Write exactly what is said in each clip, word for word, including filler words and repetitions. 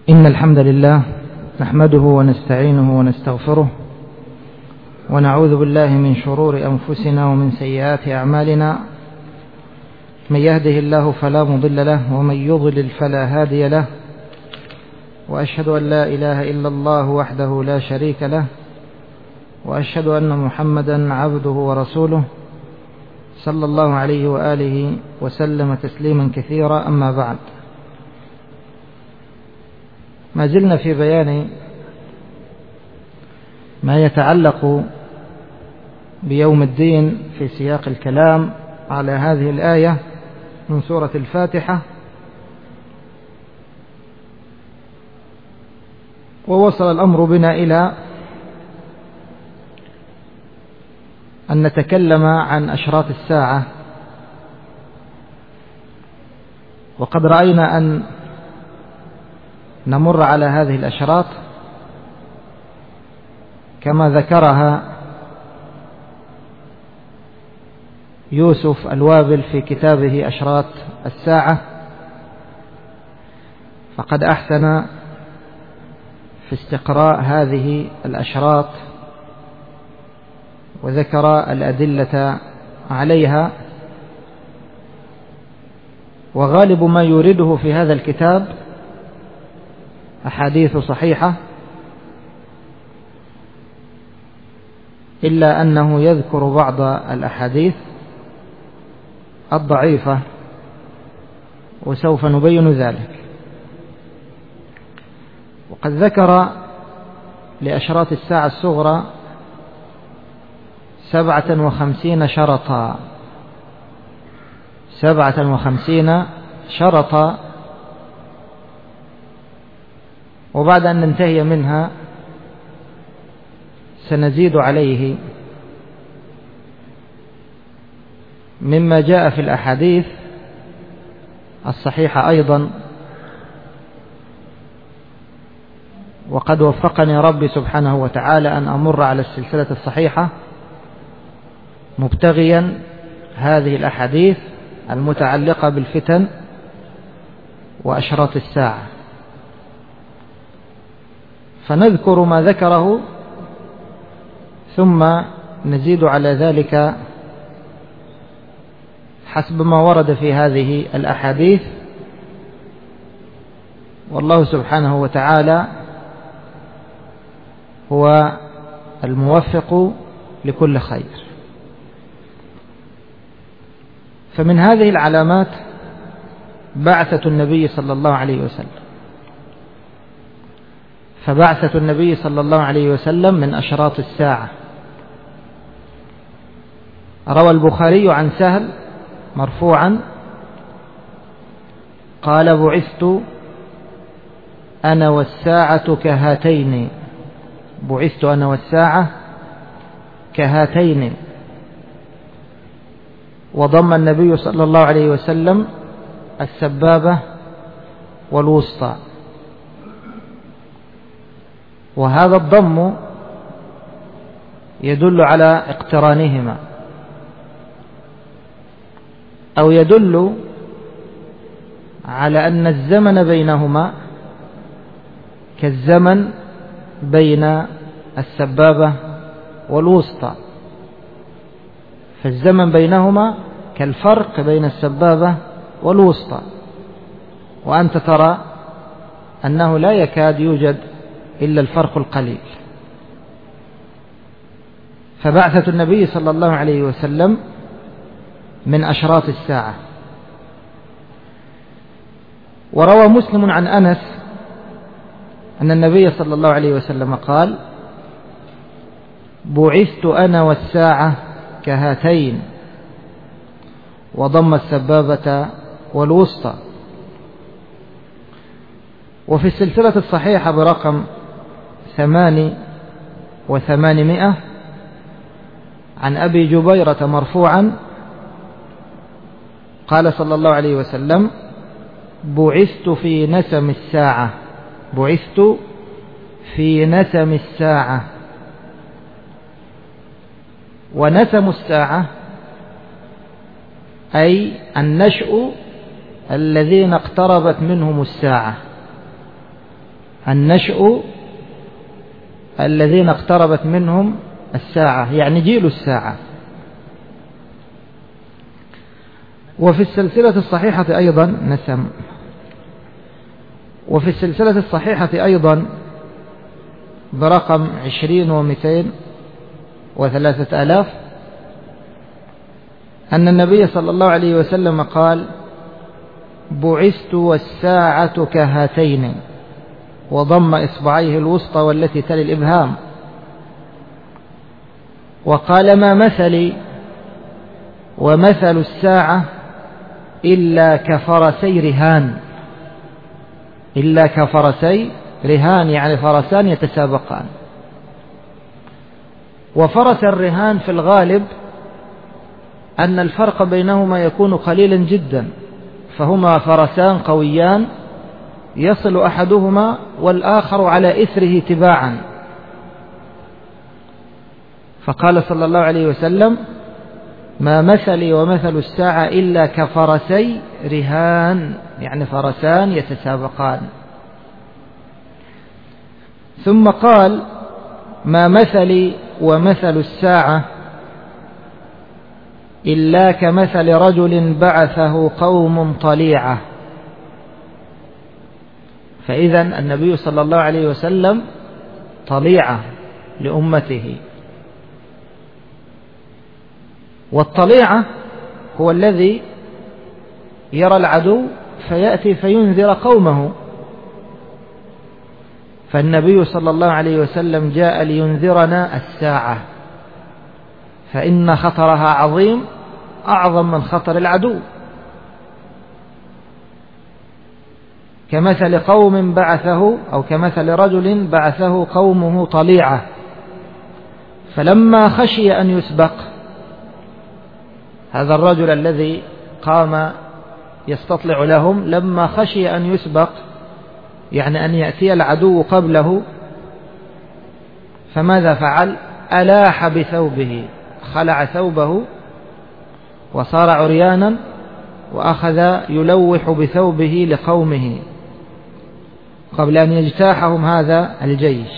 إن الحمد لله نحمده ونستعينه ونستغفره ونعوذ بالله من شرور أنفسنا ومن سيئات أعمالنا. من يهده الله فلا مضل له ومن يضلل فلا هادي له، وأشهد أن لا إله إلا الله وحده لا شريك له، وأشهد أن محمدا عبده ورسوله صلى الله عليه وآله وسلم تسليما كثيرا. أما بعد، ما زلنا في بيان ما يتعلق بيوم الدين في سياق الكلام على هذه الآية من سورة الفاتحة، ووصل الأمر بنا إلى أن نتكلم عن أشراط الساعة، وقد رأينا أن نمر على هذه الأشراط كما ذكرها يوسف الوابل في كتابه أشراط الساعة، فقد أحسن في استقراء هذه الأشراط وذكر الأدلة عليها. وغالب ما يورده في هذا الكتاب أحاديث صحيحة، إلا أنه يذكر بعض الأحاديث الضعيفة، وسوف نبين ذلك. وقد ذكر لأشراط الساعة الصغرى سبعة وخمسين شرطا سبعة وخمسين شرطا وبعد أن ننتهي منها سنزيد عليه مما جاء في الأحاديث الصحيحة أيضا. وقد وفقني ربي سبحانه وتعالى أن أمر على السلسلة الصحيحة مبتغيا هذه الأحاديث المتعلقة بالفتن وأشراط الساعة، فنذكر ما ذكره ثم نزيد على ذلك حسب ما ورد في هذه الأحاديث، والله سبحانه وتعالى هو الموفق لكل خير. فمن هذه العلامات بعثة النبي صلى الله عليه وسلم، فبعثة النبي صلى الله عليه وسلم من أشراط الساعة. روى البخاري عن سهل مرفوعا قال: بعثت أنا والساعة كهاتين بعثت أنا والساعة كهاتين وضم النبي صلى الله عليه وسلم السبابة والوسطى. وهذا الضم يدل على اقترانهما، أو يدل على أن الزمن بينهما كالزمن بين السبابة والوسطى، فالزمن بينهما كالفرق بين السبابة والوسطى. وأنت ترى أنه لا يكاد يوجد إلا الفرق القليل. فبعثة النبي صلى الله عليه وسلم من أشراط الساعة. وروى مسلم عن أنس أن النبي صلى الله عليه وسلم قال: بعثت أنا والساعة كهاتين وضم السبابة والوسطى. وفي السلسلة الصحيحة برقم ثمان وثمانمائة عن أبي جبيرة مرفوعا قال صلى الله عليه وسلم: بعثت في نسم الساعة بعثت في نسم الساعة. ونسم الساعة أي النشأ الذين اقتربت منهم الساعة، النشء الذين اقتربت منهم الساعة، يعني جيل الساعة. وفي السلسلة الصحيحة أيضا نسم وفي السلسلة الصحيحة أيضا برقم عشرين ومئتين وثلاثة آلاف أن النبي صلى الله عليه وسلم قال: بعثت والساعة كهاتين، وضم إصبعيه الوسطى والتي تلي الإبهام، وقال: ما مثلي ومثل الساعة إلا كفرسي رهان، إلا كفرسي رهان يعني فرسان يتسابقان. وفرس الرهان في الغالب أن الفرق بينهما يكون قليلا جدا، فهما فرسان قويان يصل أحدهما والآخر على إثره تباعا. فقال صلى الله عليه وسلم: ما مثلي ومثل الساعة إلا كفرسي رهان، يعني فرسان يتسابقان. ثم قال: ما مثلي ومثل الساعة إلا كمثل رجل بعثه قوم طليعة. فإذا النبي صلى الله عليه وسلم طليعة لأمته. والطليعة هو الذي يرى العدو فيأتي فينذر قومه، فالنبي صلى الله عليه وسلم جاء لينذرنا الساعة، فإن خطرها عظيم أعظم من خطر العدو. كمثل قوم بعثه أو كمثل رجل بعثه قومه طليعة، فلما خشي أن يسبق هذا الرجل الذي قام يستطلع لهم، لما خشي أن يسبق يعني أن يأتي العدو قبله، فماذا فعل؟ ألاح بثوبه، خلع ثوبه وصار عريانا وأخذ يلوح بثوبه لقومه قبل أن يجتاحهم هذا الجيش.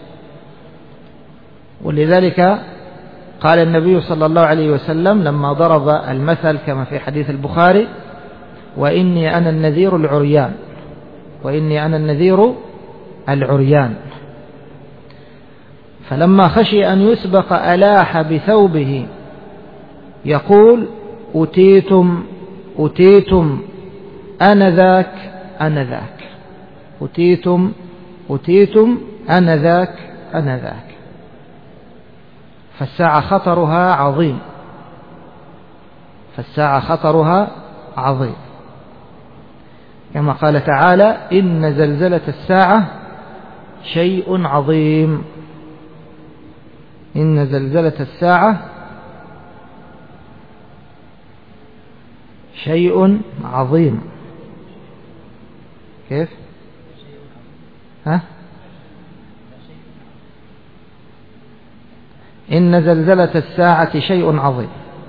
ولذلك قال النبي صلى الله عليه وسلم لما ضرب المثل كما في حديث البخاري: وإني أنا النذير العريان، وإني أنا النذير العريان. فلما خشي أن يسبق ألاح بثوبه يقول: أتيتم أتيتم أنا ذاك أنا ذاك، أتيتم أتيتم أنا ذاك أنا ذاك. فالساعة خطرها عظيم، فالساعة خطرها عظيم، كما قال تعالى: إن زلزلة الساعة شيء عظيم. إن زلزلة الساعة شيء عظيم. كيف؟ ها؟ إن زلزلة الساعة شيء عظيم.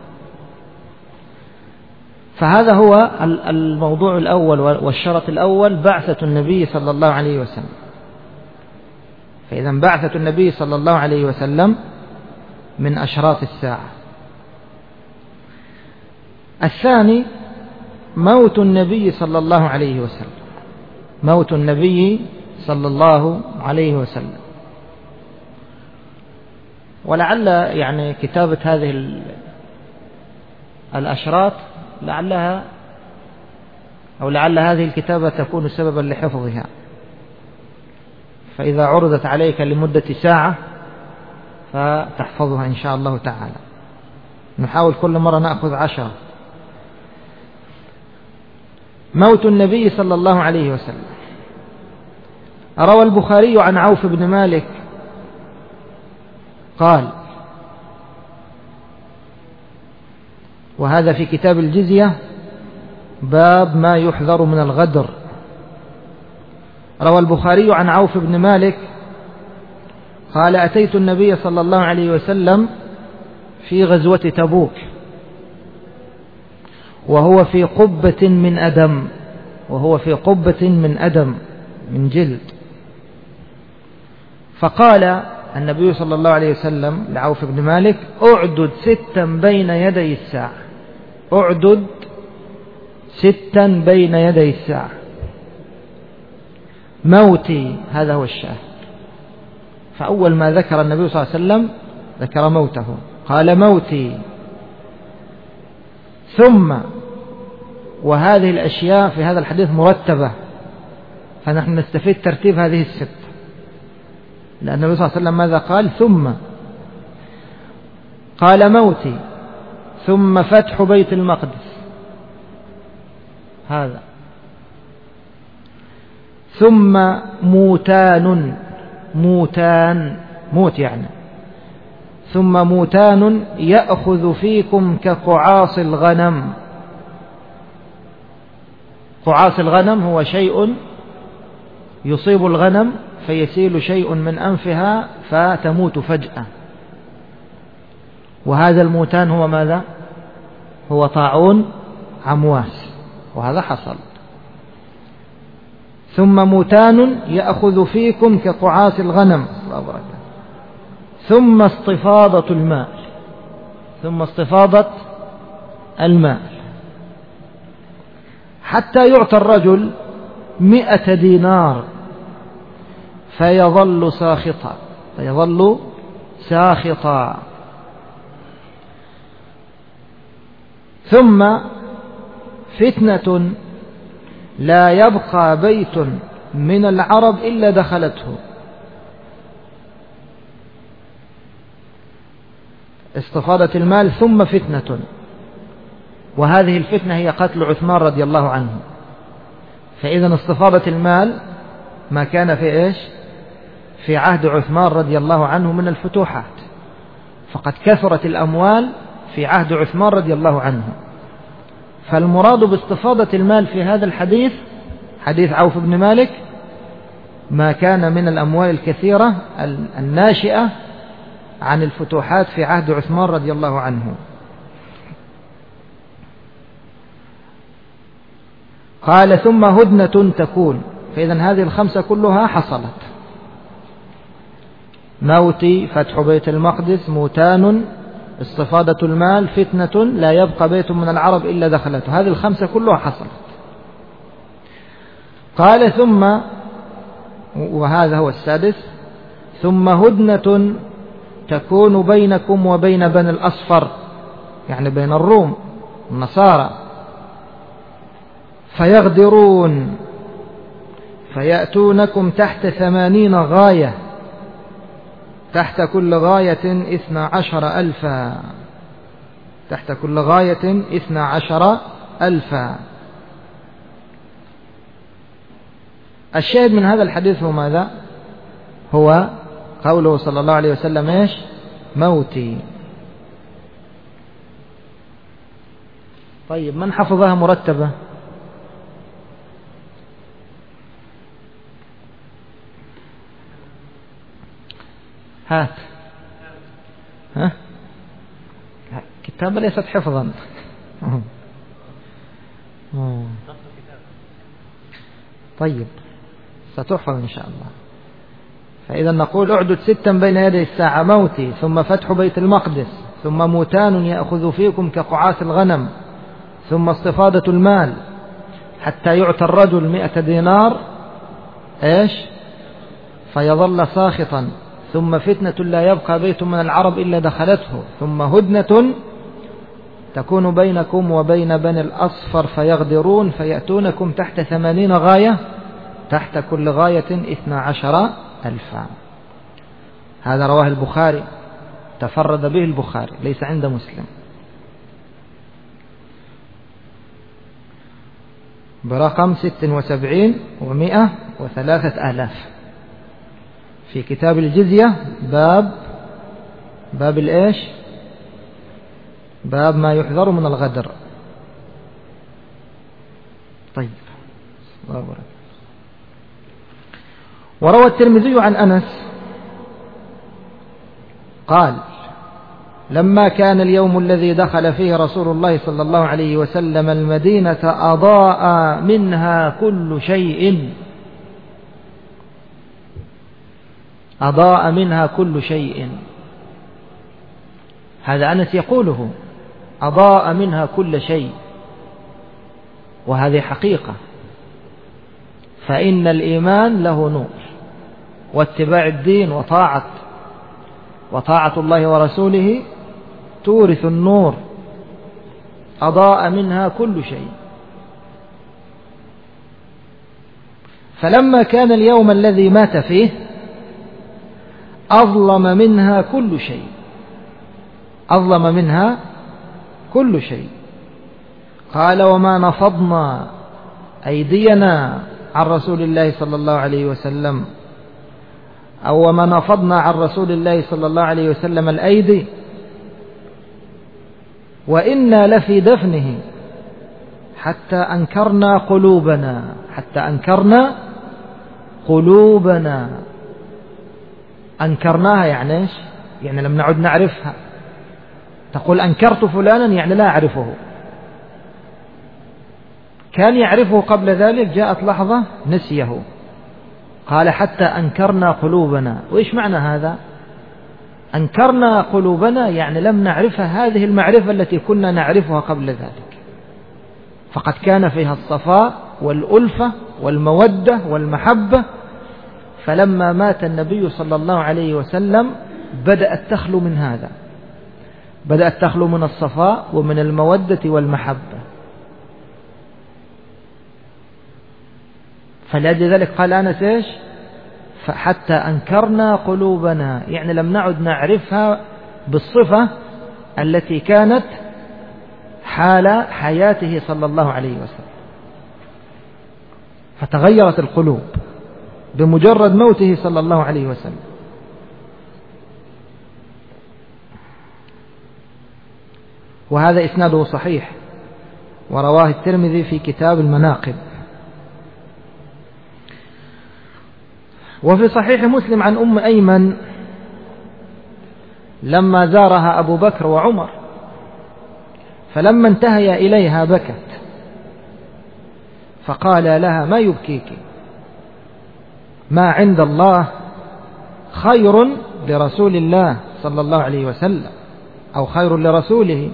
فهذا هو الموضوع الأول والشرط الأول، بعثة النبي صلى الله عليه وسلم. فإذا بعثة النبي صلى الله عليه وسلم من أشراط الساعة. الثاني موت النبي صلى الله عليه وسلم، موت النبي صلى الله عليه وسلم. ولعل يعني كتابة هذه الأشراط لعلها أو لعل هذه الكتابة تكون سببا لحفظها، فإذا عرضت عليك لمدة ساعة فتحفظها إن شاء الله تعالى. نحاول كل مرة نأخذ عشرة. موت النبي صلى الله عليه وسلم. روى البخاري عن عوف بن مالك قال، وهذا في كتاب الجزية باب ما يحذر من الغدر. روى البخاري عن عوف بن مالك قال: أتيت النبي صلى الله عليه وسلم في غزوة تبوك وهو في قبة من أدم، وهو في قبة من أدم من جلد، فقال النبي صلى الله عليه وسلم لعوف بن مالك: أعدد ستا بين يدي الساعة، أعدد ستا بين يدي الساعة. موتي، هذا هو الشاهد. فأول ما ذكر النبي صلى الله عليه وسلم ذكر موته، قال: موتي. ثم، وهذه الأشياء في هذا الحديث مرتبة، فنحن نستفيد ترتيب هذه الست، لأن النبي صلى الله عليه وسلم ماذا قال؟ ثم قال: موتي، ثم فتح بيت المقدس، هذا، ثم موتان، موتان موت يعني، ثم موتان يأخذ فيكم كقعاص الغنم. قعاص الغنم هو شيء يصيب الغنم فيسيل شيء من أنفها فتموت فجأة، وهذا الموتان هو ماذا؟ هو طاعون عمواس، وهذا حصل. ثم موتان يأخذ فيكم كقعاص الغنم، ثم استفاضة الماء، ثم استفاضة الماء حتى يعطى الرجل مئة دينار فيظل ساخطا، فيظل ساخطا. ثم فتنة لا يبقى بيت من العرب إلا دخلته. استفاضة المال ثم فتنة، وهذه الفتنة هي قتل عثمان رضي الله عنه. فإذا استفاضة المال ما كان في إيش؟ في عهد عثمان رضي الله عنه من الفتوحات، فقد كثرت الأموال في عهد عثمان رضي الله عنه. فالمراد باستفاضة المال في هذا الحديث، حديث عوف بن مالك، ما كان من الأموال الكثيرة الناشئة عن الفتوحات في عهد عثمان رضي الله عنه. قال: ثم هدنة تكون. فإذا هذه الخمسة كلها حصلت: موتي، فتح بيت المقدس، موتان، استفاضة المال، فتنة لا يبقى بيت من العرب إلا دخلته. هذه الخمسة كلها حصلت. قال: ثم، وهذا هو السادس، ثم هدنة تكون بينكم وبين بني الأصفر، يعني بين الروم النصارى، فيغدرون فيأتونكم تحت ثمانين غاية، تحت كل غاية اثنا عشر ألفا، تحت كل غاية اثنا عشر ألفا. الشاهد من هذا الحديث هو ماذا؟ هو قوله صلى الله عليه وسلم: إيش؟ موتي. طيب، من حفظها مرتبة؟ هات. ها؟ كتابة ليست حفظا. طيب، ستحفظ إن شاء الله. فإذا نقول: اعدد ستا بين يدي الساعة: موتي، ثم فتح بيت المقدس، ثم موتان يأخذ فيكم كقعاص الغنم، ثم استفاضة المال حتى يعطى الرجل مئة دينار، إيش؟ فيظل ساخطا، ثم فتنة لا يبقى بيت من العرب إلا دخلته، ثم هدنة تكون بينكم وبين بني الأصفر فيغدرون فيأتونكم تحت ثمانين غاية، تحت كل غاية اثنا عشر ألفا. هذا رواه البخاري، تفرد به البخاري، ليس عند مسلم، برقم ست وسبعين ومئة وثلاثة آلاف في كتاب الجزية، باب باب الإيش؟ باب ما يحذر من الغدر. طيب، وروى الترمذي عن أنس قال: لما كان اليوم الذي دخل فيه رسول الله صلى الله عليه وسلم المدينة أضاء منها كل شيء. أضاء منها كل شيء. هذا أنس يقوله، أضاء منها كل شيء، وهذه حقيقة. فإن الإيمان له نور، واتباع الدين وطاعة وطاعة الله ورسوله تورث النور، أضاء منها كل شيء. فلما كان اليوم الذي مات فيه أظلم منها كل شيء، أظلم منها كل شيء. قال: وما نفضنا أيدينا عن رسول الله صلى الله عليه وسلم، أو وما نفضنا عن رسول الله صلى الله عليه وسلم الأيدي، وإنا لفي دفنه حتى أنكرنا قلوبنا، حتى أنكرنا قلوبنا. أنكرناها يعني إيش؟ يعني لم نعد نعرفها. تقول أنكرت فلانا يعني لا أعرفه، كان يعرفه قبل ذلك، جاءت لحظة نسيه. قال: حتى أنكرنا قلوبنا. وإيش معنى هذا؟ أنكرنا قلوبنا يعني لم نعرفها هذه المعرفة التي كنا نعرفها قبل ذلك، فقد كان فيها الصفاء والألفة والمودة والمحبة. فلما مات النبي صلى الله عليه وسلم بدأت تخلو من هذا، بدأت تخلو من الصفاء ومن المودة والمحبة. فلأجل ذلك قال أنس إيش؟ فحتى أنكرنا قلوبنا، يعني لم نعد نعرفها بالصفة التي كانت حال حياته صلى الله عليه وسلم. فتغيرت القلوب بمجرد موته صلى الله عليه وسلم. وهذا إسناده صحيح، ورواه الترمذي في كتاب المناقب. وفي صحيح مسلم عن أم أيمن لما زارها أبو بكر وعمر، فلما انتهي إليها بكت، فقال لها: ما يبكيك؟ ما عند الله خير لرسول الله صلى الله عليه وسلم، أو خير لرسوله.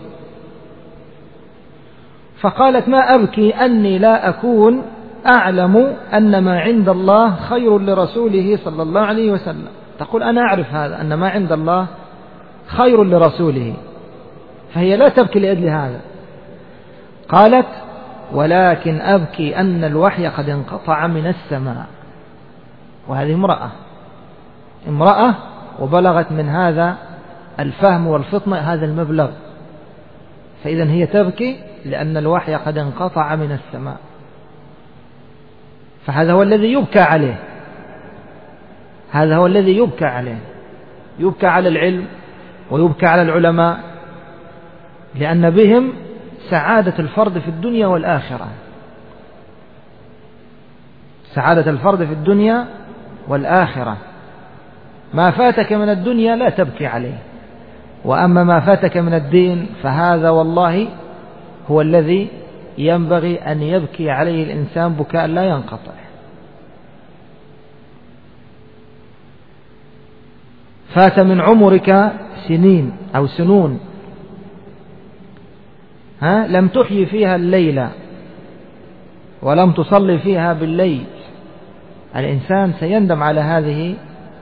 فقالت: ما أبكي أني لا أكون أعلم أن ما عند الله خير لرسوله صلى الله عليه وسلم. تقول: أنا أعرف هذا، أن ما عند الله خير لرسوله، فهي لا تبكي لأجل هذا. قالت: ولكن أبكي أن الوحي قد انقطع من السماء. وهذه امرأة امرأة وبلغت من هذا الفهم والفطنة هذا المبلغ، فإذا هي تبكي لأن الوحي قد انقطع من السماء. فهذا هو الذي يبكى عليه، هذا هو الذي يبكى عليه. يبكى على العلم ويبكى على العلماء، لأن بهم سعادة الفرد في الدنيا والآخرة، سعادة الفرد في الدنيا والآخرة. ما فاتك من الدنيا لا تبكي عليه، وأما ما فاتك من الدين فهذا والله هو الذي ينبغي أن يبكي عليه الإنسان بكاء لا ينقطع. فات من عمرك سنين أو سنون، ها لم تحيي فيها الليلة ولم تصلي فيها بالليل. الإنسان سيندم على هذه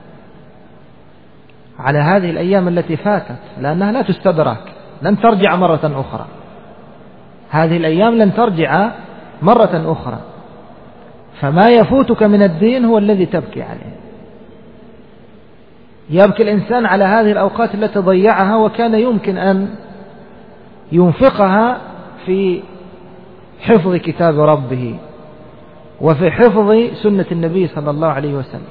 على هذه الأيام التي فاتت، لأنها لا تستدرك، لن ترجع مرة أخرى. هذه الأيام لن ترجع مرة أخرى، فما يفوتك من الدين هو الذي تبكي عليه. يبكي الإنسان على هذه الأوقات التي ضيعها وكان يمكن أن ينفقها في حفظ كتاب ربه وفي حفظ سنة النبي صلى الله عليه وسلم.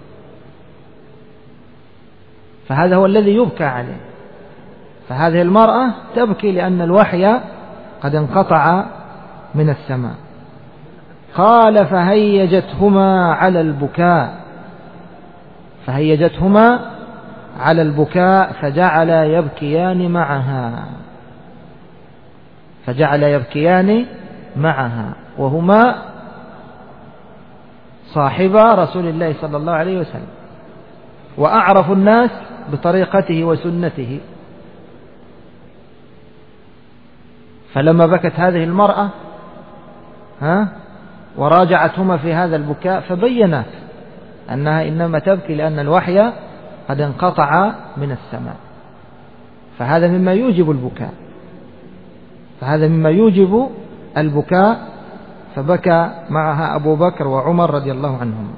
فهذا هو الذي يبكى عليه. فهذه المرأة تبكي لأن الوحي قد انقطع من السماء. قال: فهيجتهما على البكاء فهيجتهما على البكاء فجعل يبكيان معها فجعل يبكيان معها وهما صاحبا رسول الله صلى الله عليه وسلم. وأعرف الناس بطريقته وسنته. فلما بكت هذه المرأة ها وراجعتهما في هذا البكاء فبينت أنها إنما تبكي لأن الوحي قد انقطع من السماء، فهذا مما يوجب البكاء فهذا مما يوجب البكاء فبكى معها أبو بكر وعمر رضي الله عنهم.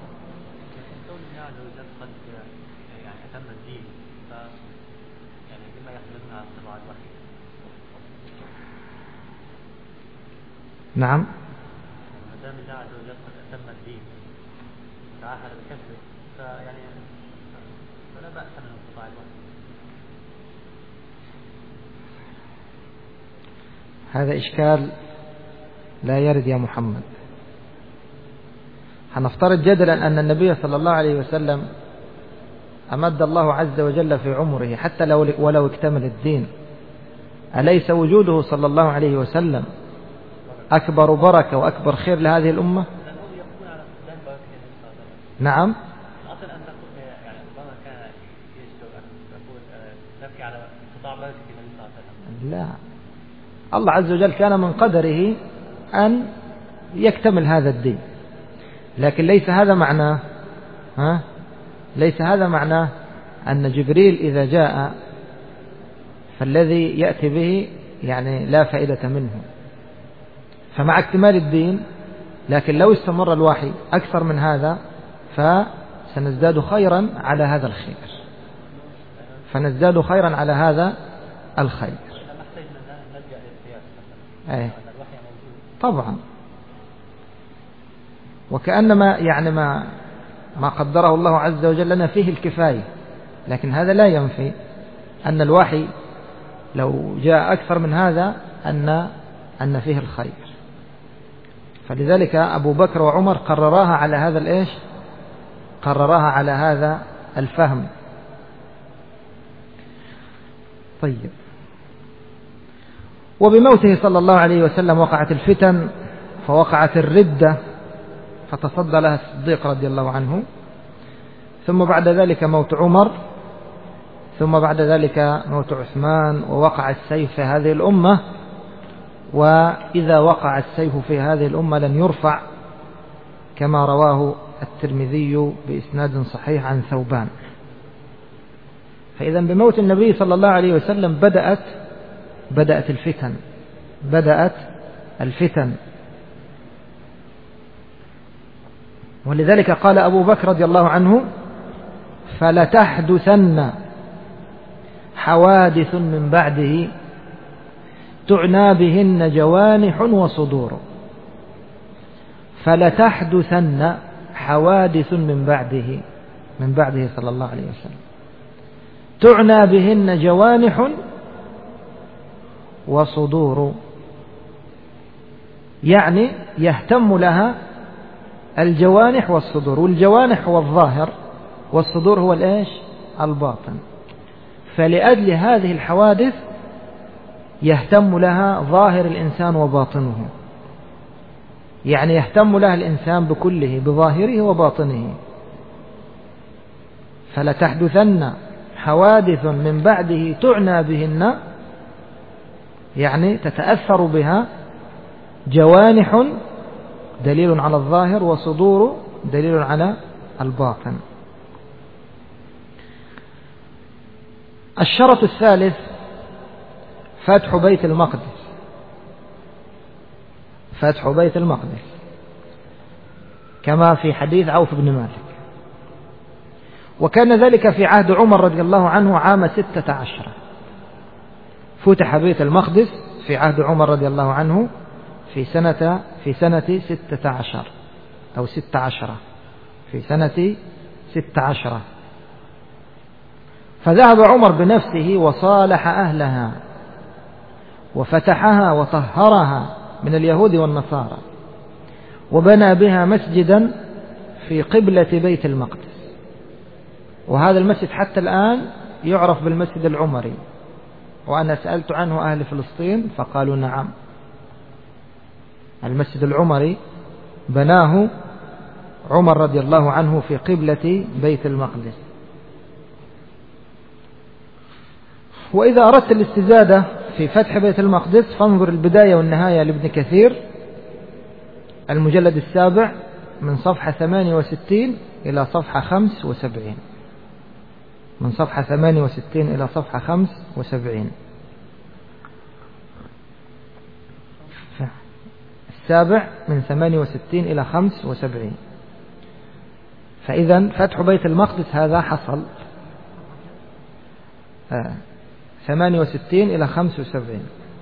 نعم. هذا إشكال لا يرد يا محمد. هنفترض جدلا أن النبي صلى الله عليه وسلم أمد الله عز وجل في عمره حتى لو ولو اكتمل الدين، أليس وجوده صلى الله عليه وسلم أكبر بركة وأكبر خير لهذه الأمة؟ نعم. لا، الله عز وجل كان من قدره أن يكتمل هذا الدين، لكن ليس هذا معناه ها ليس هذا معناه أن جبريل إذا جاء فالذي يأتي به يعني لا فائدة منه. فمع اكتمال الدين، لكن لو استمر الوحي أكثر من هذا فسنزداد خيرا على هذا الخير فنزداد خيرا على هذا الخير. أيه. طبعا، وكأنما يعني ما ما قدره الله عز وجل لنا فيه الكفاية، لكن هذا لا ينفي أن الوحي لو جاء أكثر من هذا أن أن فيه الخير. فلذلك أبو بكر وعمر قرراها على هذا الإيش قرراها على هذا الفهم. طيب، وبموته صلى الله عليه وسلم وقعت الفتن، فوقعت الردة فتصدى لها الصديق رضي الله عنه، ثم بعد ذلك موت عمر، ثم بعد ذلك موت عثمان، ووقع السيف في هذه الأمة. وإذا وقع السيف في هذه الأمة لن يرفع، كما رواه الترمذي بإسناد صحيح عن ثوبان. فإذا بموت النبي صلى الله عليه وسلم بدأت بدأت الفتن بدأت الفتن ولذلك قال أبو بكر رضي الله عنه: فلتحدثن حوادث من بعده تعنى بهن جوانح وصدور. فلتحدثن حوادث من بعده من بعده صلى الله عليه وسلم تعنى بهن جوانح وصدور، يعني يهتم لها الجوانح والصدور، والجوانح هو الظاهر والصدور هو الإيش الباطن. فلأجل هذه الحوادث يهتم لها ظاهر الإنسان وباطنه، يعني يهتم لها الإنسان بكله بظاهره وباطنه. فلتحدثن حوادث من بعده تعنى بهن، يعني تتأثر بها جوانح دليل على الظاهر، وصدور دليل على الباطن. الشرط الثالث فتح بيت المقدس فتح بيت المقدس كما في حديث عوف بن مالك. وكان ذلك في عهد عمر رضي الله عنه عام ستة عشر، فتح بيت المقدس في عهد عمر رضي الله عنه في سنة في سنة ستة عشر أو ستة عشرة في سنة ستة عشرة. فذهب عمر بنفسه وصالح أهلها وفتحها وطهرها من اليهود والنصارى، وبنى بها مسجدا في قبلة بيت المقدس. وهذا المسجد حتى الآن يعرف بالمسجد العمري، وأنا سألت عنه أهل فلسطين فقالوا نعم، المسجد العمري بناه عمر رضي الله عنه في قبلة بيت المقدس. وإذا أردت الاستزادة في فتح بيت المقدس فانظر البداية والنهاية لابن كثير المجلد السابع من صفحة ثمانية وستين إلى صفحة خمس وسبعين، من صفحة ثمانية وستين إلى صفحة خمس وسبعين. السابع من ثمانية وستين إلى خمس وسبعين. فإذا فتح بيت المقدس هذا حصل ثمانية وستين إلى خمس وسبعين.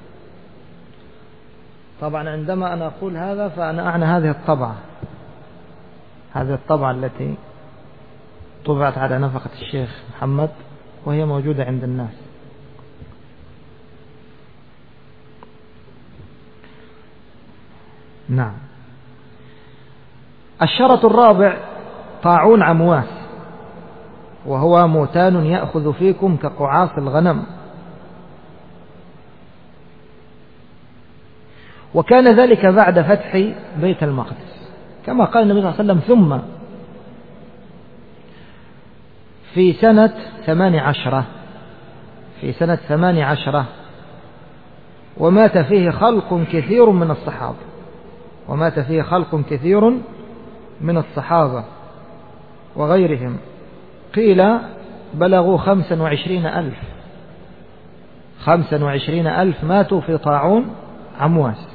طبعا عندما أنا أقول هذا فأنا أعنى هذه الطبعة، هذه الطبعة التي طبعت على نفقة الشيخ محمد وهي موجودة عند الناس. نعم. الشرط الرابع طاعون عمواس، وهو موتان يأخذ فيكم كقعاص الغنم. وكان ذلك بعد فتح بيت المقدس كما قال النبي صلى الله عليه وسلم: ثم في سنة ثمان عشرة في سنة ثمان عشرة ومات فيه خلق كثير من الصحابة ومات فيه خلق كثير من الصحابة وغيرهم، قيل بلغوا خمسا وعشرين ألف خمسا وعشرين ألف ماتوا في طاعون عمواس،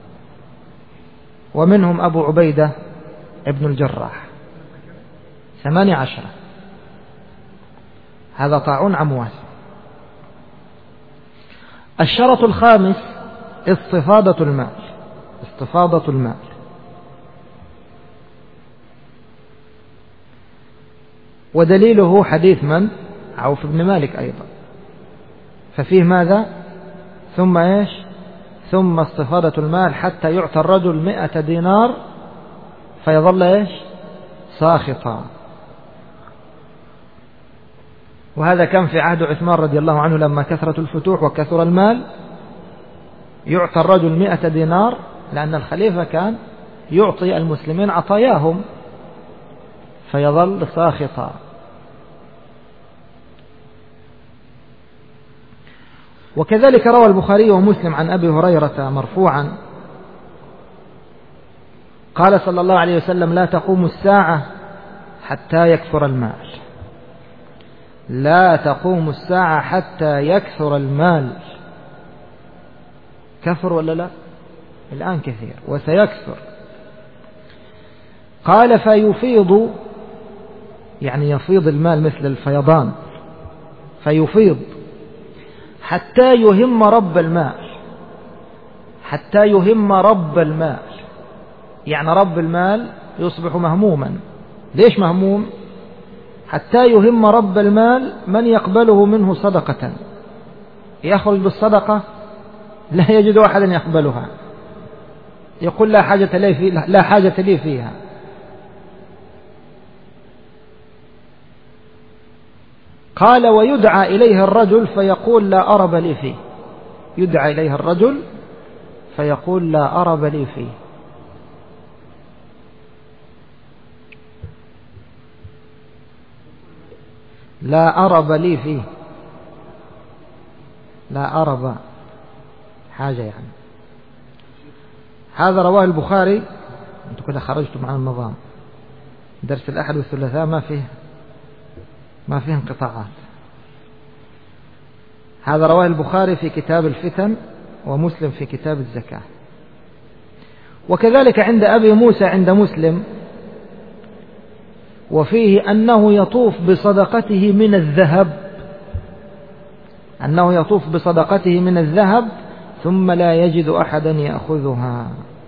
ومنهم أبو عبيدة ابن الجراح. ثمانية عشر هذا طاعون عمواس. الشرط الخامس استفاضة المال استفاضة المال ودليله حديث من؟ عوف بن مالك أيضا. ففيه ماذا؟ ثم إيش؟ ثم استفاضة المال حتى يعطى الرجل مئة دينار فيظل إيش؟ ساخطا. وهذا كان في عهد عثمان رضي الله عنه لما كثرت الفتوح وكثر المال، يعطى الرجل مئة دينار لأن الخليفة كان يعطي المسلمين عطاياهم فيظل ساخطا. وكذلك روى البخاري ومسلم عن أبي هريرة مرفوعا قال صلى الله عليه وسلم: لا تقوم الساعة حتى يكثر المال لا تقوم الساعة حتى يكثر المال. كثر ولا لا؟ الآن كثير وسيكثر. قال: فيفيض، يعني يفيض المال مثل الفيضان، فيفيض حتى يهم رب المال حتى يهم رب المال يعني رب المال يصبح مهموما. ليش مهموم؟ حتى يهم رب المال من يقبله منه صدقة، يخرج بالصدقة لا يجد أحدا يقبلها، يقول لا حاجة لي في لا حاجة لي فيها. قال: ويدعى إليه الرجل فيقول: لا أرب لي فيه. يدعى إليه الرجل فيقول: لا أرب لي فيه. لا أرب لي فيه لا أرب حاجة يعني. هذا رواه البخاري. أنتم كده خرجتم عن النظام. درس الأحد والثلاثاء ما فيه ما فيه انقطاعات. هذا رواه البخاري في كتاب الفتن ومسلم في كتاب الزكاة. وكذلك عند أبي موسى عند مسلم وفيه أنه يطوف بصدقته من الذهب أنه يطوف بصدقته من الذهب ثم لا يجد أحدا يأخذها.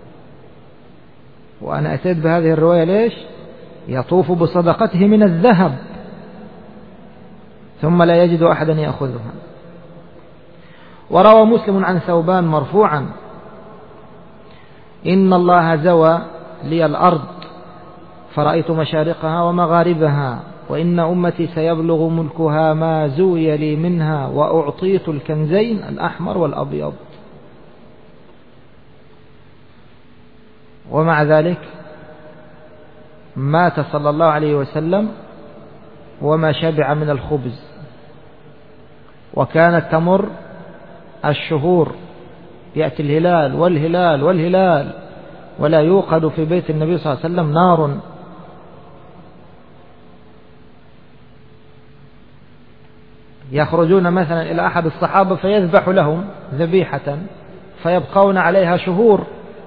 وأنا أتيت بهذه الرواية ليش؟ يطوف بصدقته من الذهب ثم لا يجد أحدا يأخذها. وروى مسلم عن ثوبان مرفوعا: إن الله زوى لي الأرض فرأيت مشارقها ومغاربها وإن أمتي سيبلغ ملكها ما زوي لي منها وأعطيت الكنزين الأحمر والأبيض. ومع ذلك مات صلى الله عليه وسلم وما شبع من الخبز وكانت تمر الشهور، يأتي الهلال والهلال والهلال ولا يوقد في بيت النبي صلى الله عليه وسلم نار. يخرجون مثلا إلى أحد الصحابة فيذبح لهم ذبيحة فيبقون عليها شهور.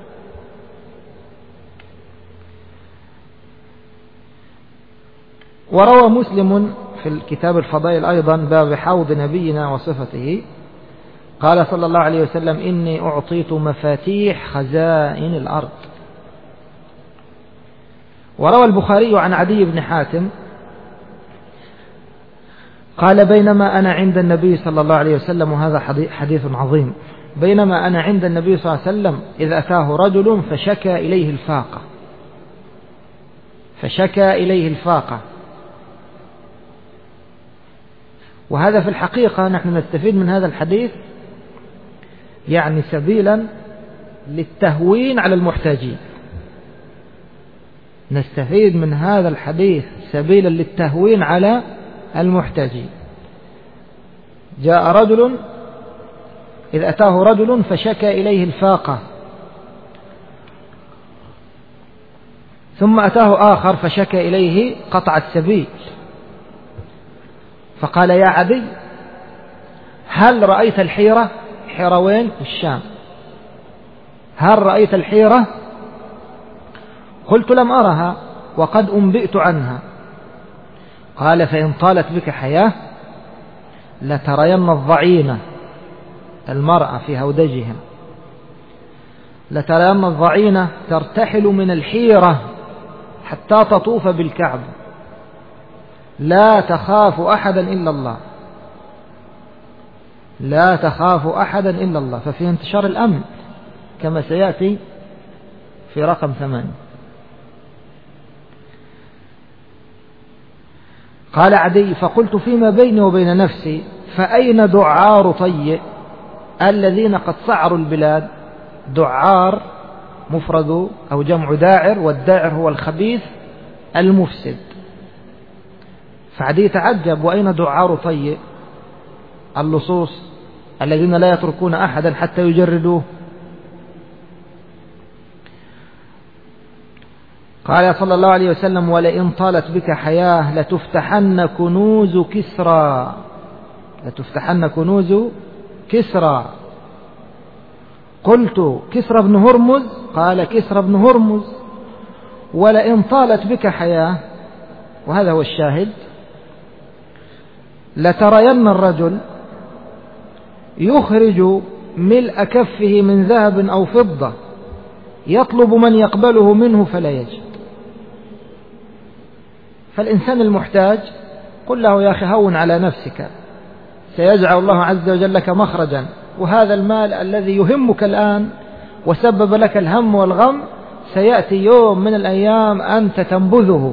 وروى مسلم في الكتاب الفضائل أيضا باب حوض نبينا وصفته قال صلى الله عليه وسلم: إني أعطيت مفاتيح خزائن الأرض. وروى البخاري عن عدي بن حاتم قال: بينما أنا عند النبي صلى الله عليه وسلم، وهذا حديث عظيم، بينما أنا عند النبي صلى الله عليه وسلم إذ أتاه رجل فشكى إليه الفاقة فشكى إليه الفاقة وهذا في الحقيقة نحن نستفيد من هذا الحديث يعني سبيلا للتهوين على المحتاجين. نستفيد من هذا الحديث سبيلا للتهوين على المحتاجين. جاء رجل إذ أتاه رجل فشكى إليه الفاقة، ثم أتاه آخر فشكى إليه قطع السبيل، فقال: يا عدي، هل رأيت الحيرة؟ حيرة وين؟ الشام. هل رأيت الحيرة؟ قلت: لم أرها وقد أنبئت عنها. قال: فإن طالت بك حياة لترين الضعينة، المرأة في هودجهم، لترين الضعينة ترتحل من الحيرة حتى تطوف بالكعبة، لا تخاف أحدا إلا الله، لا تخاف أحدا إلا الله. ففي انتشار الأمن كما سيأتي في رقم ثمانية. قال عدي: فقلت فيما بيني وبين نفسي: فأين دعار طيء الذين قد سعروا البلاد؟ دعار مفرد أو جمع داعر، والداعر هو الخبيث المفسد. فعدي تعجب: وأين دعار طيء؟ اللصوص الذين لا يتركون أحدا حتى يجردوه. قال صلى الله عليه وسلم: ولئن طالت بك حياة لتفتحن كنوز كسرى، لتفتحن كنوز كسرى. قلت: كسرى بن هرمز؟ قال: كسرى بن هرمز. ولئن طالت بك حياة، وهذا هو الشاهد، لترين الرجل يخرج ملء كفه من ذهب أو فضة يطلب من يقبله منه فلا يجد. فالإنسان المحتاج قل له: يا أخي هون على نفسك، سيجعل الله عز وجل لك مخرجا، وهذا المال الذي يهمك الآن وسبب لك الهم والغم سيأتي يوم من الأيام أنت تنبذه،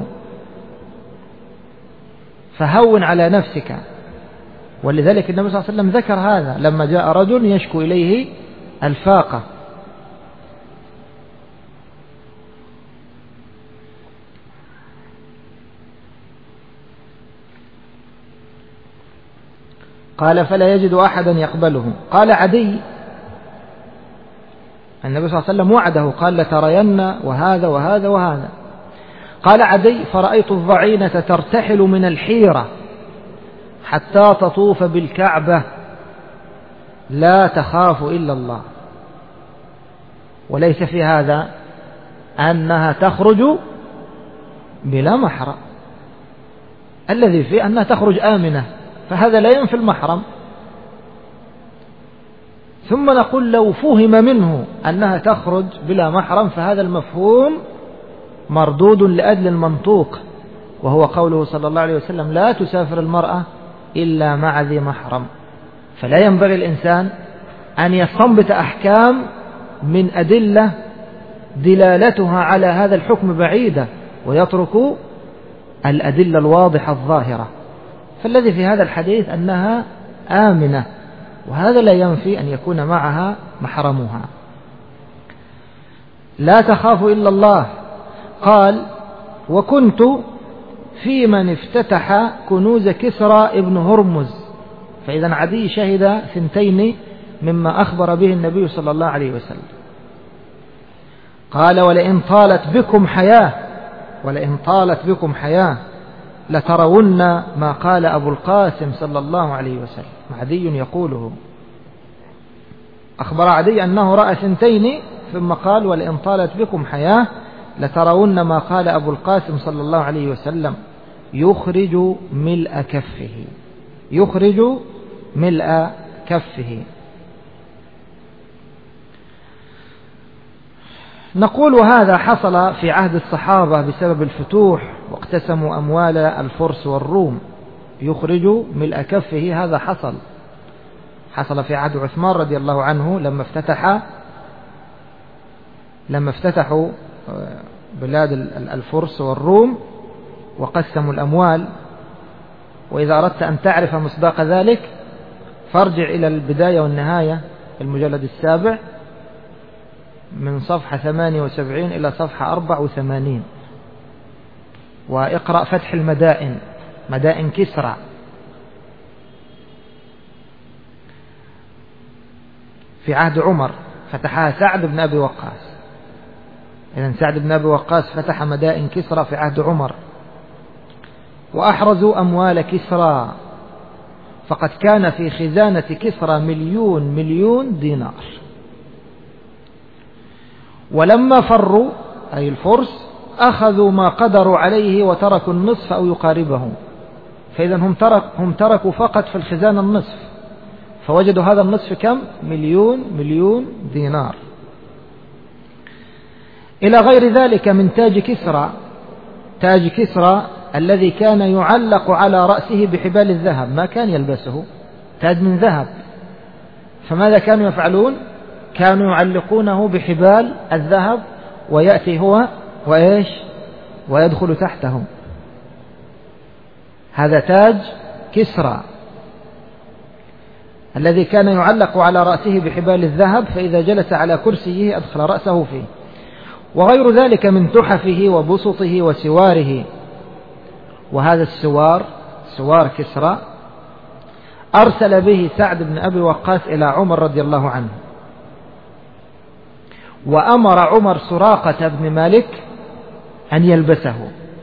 فهون على نفسك. ولذلك النبي صلى الله عليه وسلم ذكر هذا لما جاء رجل يشكو إليه الفاقة. قال: فلا يجد أحدا يقبله. قال عدي: النبي صلى الله عليه وسلم وعده، قال: لترين وهذا وهذا وهذا. قال عدي: فرأيت الضعينة ترتحل من الحيرة حتى تطوف بالكعبة لا تخاف إلا الله. وليس في هذا أنها تخرج بلا محرم، الذي فيه أنها تخرج آمنة، فهذا لا ينفي المحرم. ثم نقول: لو فهم منه أنها تخرج بلا محرم فهذا المفهوم مردود لأجل المنطوق، وهو قوله صلى الله عليه وسلم: لا تسافر المرأة إلا مع ذي محرم. فلا ينبغي الإنسان أن يستنبط أحكام من أدلة دلالتها على هذا الحكم بعيدة ويترك الأدلة الواضحة الظاهرة. فالذي في هذا الحديث أنها آمنة، وهذا لا ينفي أن يكون معها محرمها. لا تخاف إلا الله. قال: وكنت في من افتتح كنوز كسرى ابن هرمز، فإذا عدي شهد ثنتين مما أخبر به النبي صلى الله عليه وسلم. قال ولئن طالت بكم حياة ولئن طالت بكم حياة لترون ما قال أبو القاسم صلى الله عليه وسلم. عدي يقوله، أخبر عدي أنه رأى ثنتين ثم قال ولئن طالت بكم حياة لترون ما قال أبو القاسم صلى الله عليه وسلم يخرج ملء كفه يخرج ملء كفه. نقول هذا حصل في عهد الصحابة بسبب الفتوح واقتسموا أموال الفرس والروم. يخرج ملء كفه هذا حصل حصل في عهد عثمان رضي الله عنه لما افتتح لما افتتحوا بلاد الفرس والروم وقسموا الأموال. وإذا أردت أن تعرف مصداق ذلك فارجع إلى البداية والنهاية المجلد السابع من صفحة ثمانية وسبعين إلى صفحة أربعة وثمانين، واقرأ فتح المدائن، مدائن كسرى، في عهد عمر فتحها سعد بن أبي وقاص. إذن سعد بن أبي وقاص فتح مدائن كسرى في عهد عمر، وأحرزوا أموال كسرى، فقد كان في خزانة كسرى مليون مليون دينار. ولما فروا أي الفرس أخذوا ما قدروا عليه وتركوا النصف أو يقاربه، فإذا هم, ترك هم تركوا فقط في الخزانة النصف، فوجدوا هذا النصف كم؟ مليون مليون دينار. إلى غير ذلك من تاج كسرى، تاج كسرى الذي كان يعلق على رأسه بحبال الذهب، ما كان يلبسه، تاج من ذهب، فماذا كانوا يفعلون؟ كانوا يعلقونه بحبال الذهب ويأتي هو وإيش ويدخل تحته. هذا تاج كسرى الذي كان يعلق على رأسه بحبال الذهب، فإذا جلس على كرسيه أدخل رأسه فيه. وغير ذلك من تحفه وبسطه وسواره. وهذا السوار سوار كسرى أرسل به سعد بن أبي وقاص إلى عمر رضي الله عنه، وأمر عمر سراقة بن مالك أن يلبسه.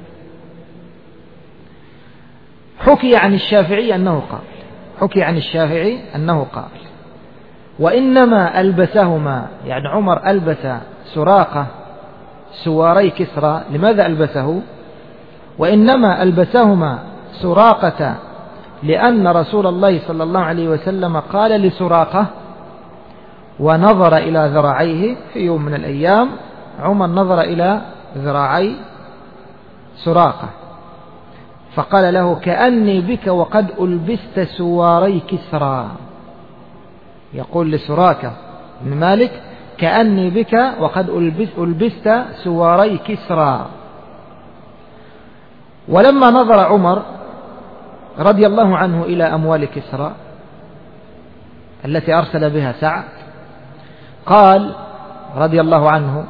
حكي عن الشافعي أنه قال حكي عن الشافعي أنه قال وإنما ألبسهما، يعني عمر ألبس سراقة سواري كسرى. لماذا ألبسه؟ وإنما ألبسهما سراقة لأن رسول الله صلى الله عليه وسلم قال لسراقة، ونظر إلى ذراعيه في يوم من الأيام، عمر نظر إلى ذراعي سراقة فقال له كأني بك وقد ألبست سواري كسرى. يقول لسراقة بن مالك كأني بك وقد ألبست سواري كسرى. ولما نظر عمر رضي الله عنه إلى أموال كسرى التي أرسل بها سعد، قال رضي الله عنه،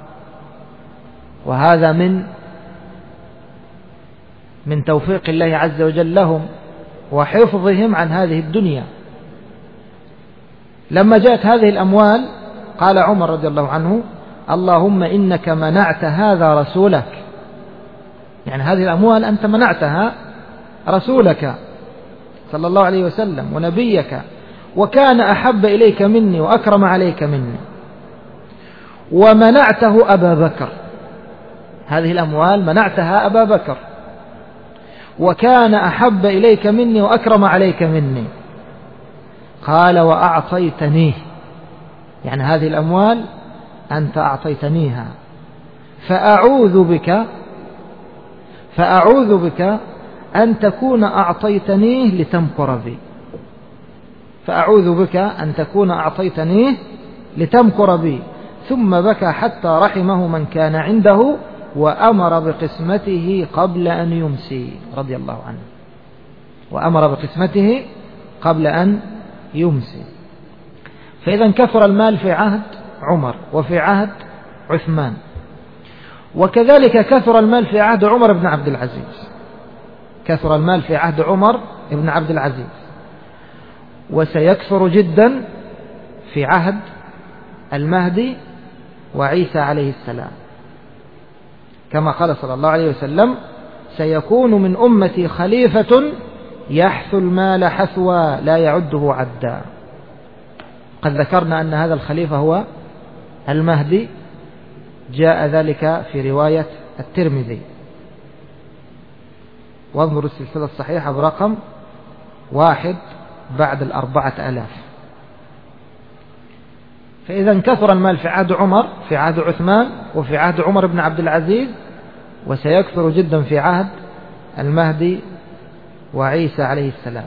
وهذا من من توفيق الله عز وجل لهم وحفظهم عن هذه الدنيا، لما جاءت هذه الأموال قال عمر رضي الله عنه اللهم إنك منعت هذا رسولك، يعني هذه الأموال أنت منعتها رسولك صلى الله عليه وسلم ونبيك، وكان أحب إليك مني وأكرم عليك مني، ومنعته أبا بكر، هذه الأموال منعتها أبا بكر، وكان أحب إليك مني وأكرم عليك مني. قال وأعطيتنيه، يعني هذه الأموال أنت أعطيتنيها، فأعوذ بك فأعوذ بك أن تكون أعطيتنيه لتمكر بي فأعوذ بك أن تكون أعطيتنيه لتمكر بي. ثم بكى حتى رحمه من كان عنده، وأمر بقسمته قبل أن يمسي رضي الله عنه، وأمر بقسمته قبل أن يمسي. فإذا كثر المال في عهد عمر وفي عهد عثمان، وكذلك كثر المال في عهد عمر بن عبد العزيز، كثر المال في عهد عمر بن عبد العزيز. وسيكثر جدا في عهد المهدي وعيسى عليه السلام، كما قال صلى الله عليه وسلم: سيكون من أمتي خليفة يحث المال حثوا لا يعده عدا. قد ذكرنا أن هذا الخليفة هو المهدي، جاء ذلك في رواية الترمذي، وانظروا السلسلة الصحيحة برقم واحد بعد الأربعة ألاف. فإذا انكثر المال في عهد عمر، في عهد عثمان، وفي عهد عمر بن عبد العزيز، وسيكثر جدا في عهد المهدي وعيسى عليه السلام.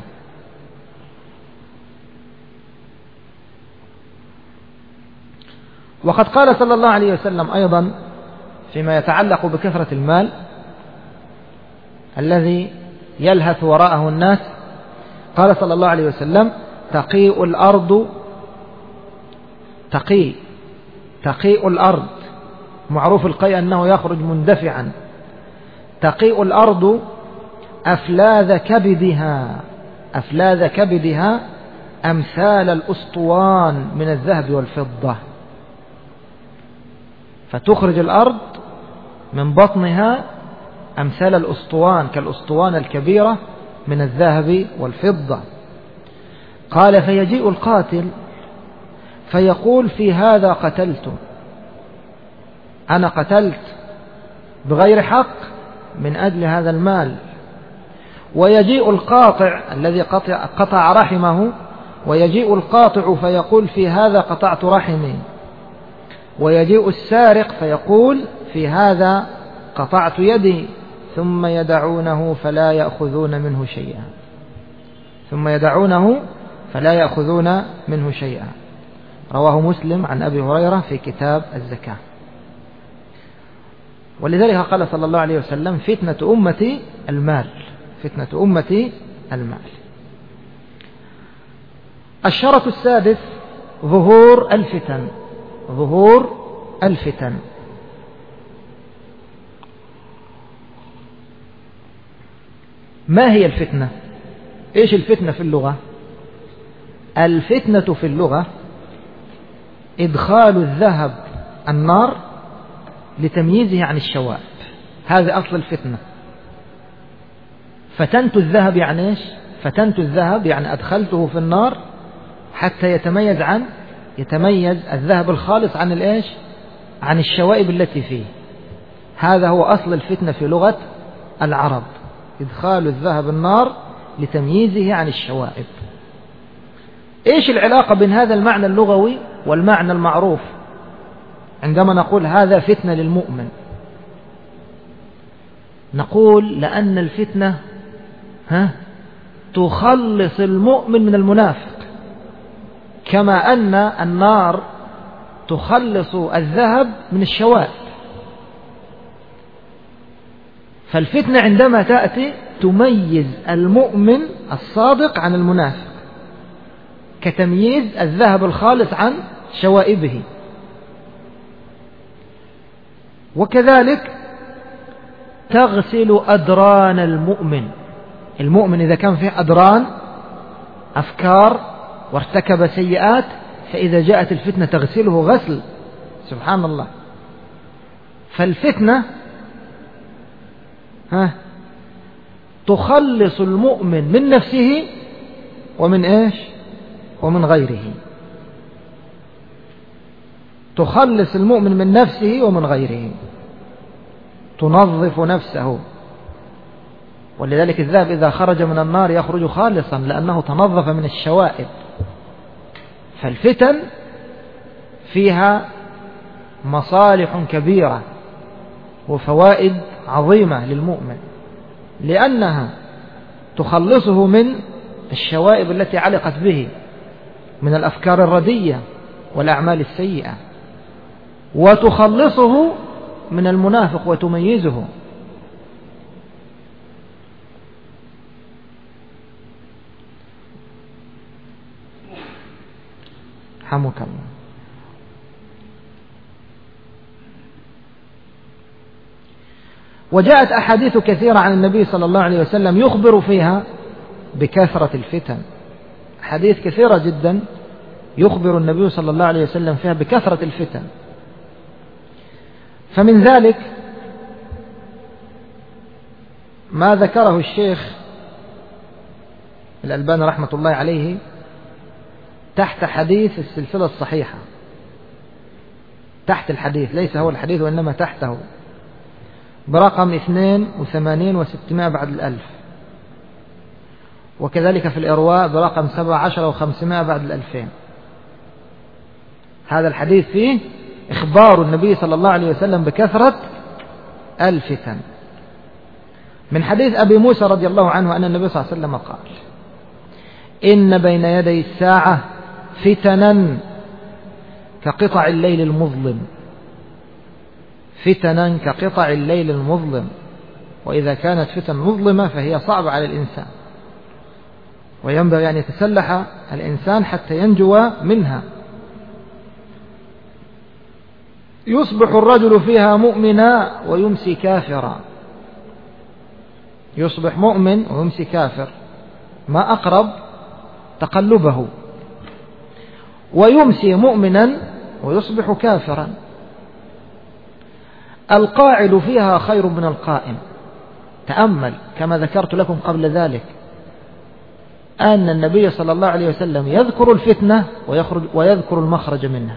وقد قال صلى الله عليه وسلم أيضا فيما يتعلق بكثرة المال الذي يلهث وراءه الناس، قال صلى الله عليه وسلم: تقيء الأرض تقي تقيء الأرض، معروف القيء أنه يخرج مندفعا، تقيء الأرض أفلاذ كبدها أفلاذ كبدها أمثال الأسطوان من الذهب والفضة، فتخرج الأرض من بطنها أمثال الأسطوان، كالأسطوان الكبيرة من الذهب والفضة. قال: فيجيء القاتل فيقول: في هذا قتلت، أنا قتلت بغير حق من أجل هذا المال. ويجيء القاطع الذي قطع, قطع رحمه، ويجيء القاطع فيقول: في هذا قطعت رحمي. ويجيء السارق فيقول: في هذا قطعت يدي. ثم يدعونه فلا يأخذون منه شيئا ثم يدعونه فلا يأخذون منه شيئا. رواه مسلم عن أبي هريرة في كتاب الزكاة. ولذلك قال صلى الله عليه وسلم: فتنة أمتي المال فتنة أمتي المال. الشرط السادس: ظهور الفتن ظهور الفتن. ما هي الفتنة؟ إيش الفتنة في اللغة؟ الفتنة في اللغة إدخال الذهب النار لتمييزه عن الشوائب، هذا أصل الفتنة. فتنت الذهب يعني إيش؟ فتنت الذهب يعني أدخلته في النار حتى يتميز عن يتميز الذهب الخالص عن الإيش؟ عن الشوائب التي فيه. هذا هو أصل الفتنة في لغة العرب، إدخال الذهب النار لتمييزه عن الشوائب. إيش العلاقة بين هذا المعنى اللغوي والمعنى المعروف عندما نقول هذا فتنة للمؤمن؟ نقول لأن الفتنة ها تخلص المؤمن من المنافق، كما أن النار تخلص الذهب من الشوائب. فالفتنة عندما تأتي تميز المؤمن الصادق عن المنافق، كتمييز الذهب الخالص عن شوائبه. وكذلك تغسل أدران المؤمن. المؤمن إذا كان فيه أدران، أفكار، وارتكب سيئات، فإذا جاءت الفتنة تغسله غسل، سبحان الله. فالفتنة ها تخلص المؤمن من نفسه ومن إيش؟ ومن غيره. تخلص المؤمن من نفسه ومن غيره، تنظف نفسه. ولذلك الذهب إذا خرج من النار يخرج خالصا لأنه تنظف من الشوائب. فالفتن فيها مصالح كبيرة وفوائد عظيمة للمؤمن، لأنها تخلصه من الشوائب التي علقت به من الأفكار الردية والأعمال السيئة، وتخلصه من المنافق وتميزه. حمك الله. وجاءت أحاديث كثيرة عن النبي صلى الله عليه وسلم يخبر فيها بكثرة الفتن، أحاديث كثيرة جدا يخبر النبي صلى الله عليه وسلم فيها بكثرة الفتن. فمن ذلك ما ذكره الشيخ الألباني رحمة الله عليه تحت حديث السلسلة الصحيحة، تحت الحديث، ليس هو الحديث وإنما تحته، برقم اثنين وثمانين وستمائة بعد الألف، وكذلك في الإرواء برقم سبع عشر وخمسمائة بعد الألفين. هذا الحديث فيه إخبار النبي صلى الله عليه وسلم بكثرة الفتن. من حديث أبي موسى رضي الله عنه أن النبي صلى الله عليه وسلم قال: إن بين يدي الساعة فتنا كقطع الليل المظلم، فتنا كقطع الليل المظلم، وإذا كانت فتن مظلمة فهي صعبة على الإنسان، وينبغي أن يتسلح الإنسان حتى ينجو منها. يصبح الرجل فيها مؤمنا ويمسي كافرا، يصبح مؤمن ويمسي كافر، ما أقرب تقلبه، ويمسي مؤمنا ويصبح كافرا. القاعد فيها خير من القائم. تأمل كما ذكرت لكم قبل ذلك أن النبي صلى الله عليه وسلم يذكر الفتنة ويخرج ويذكر المخرج منها.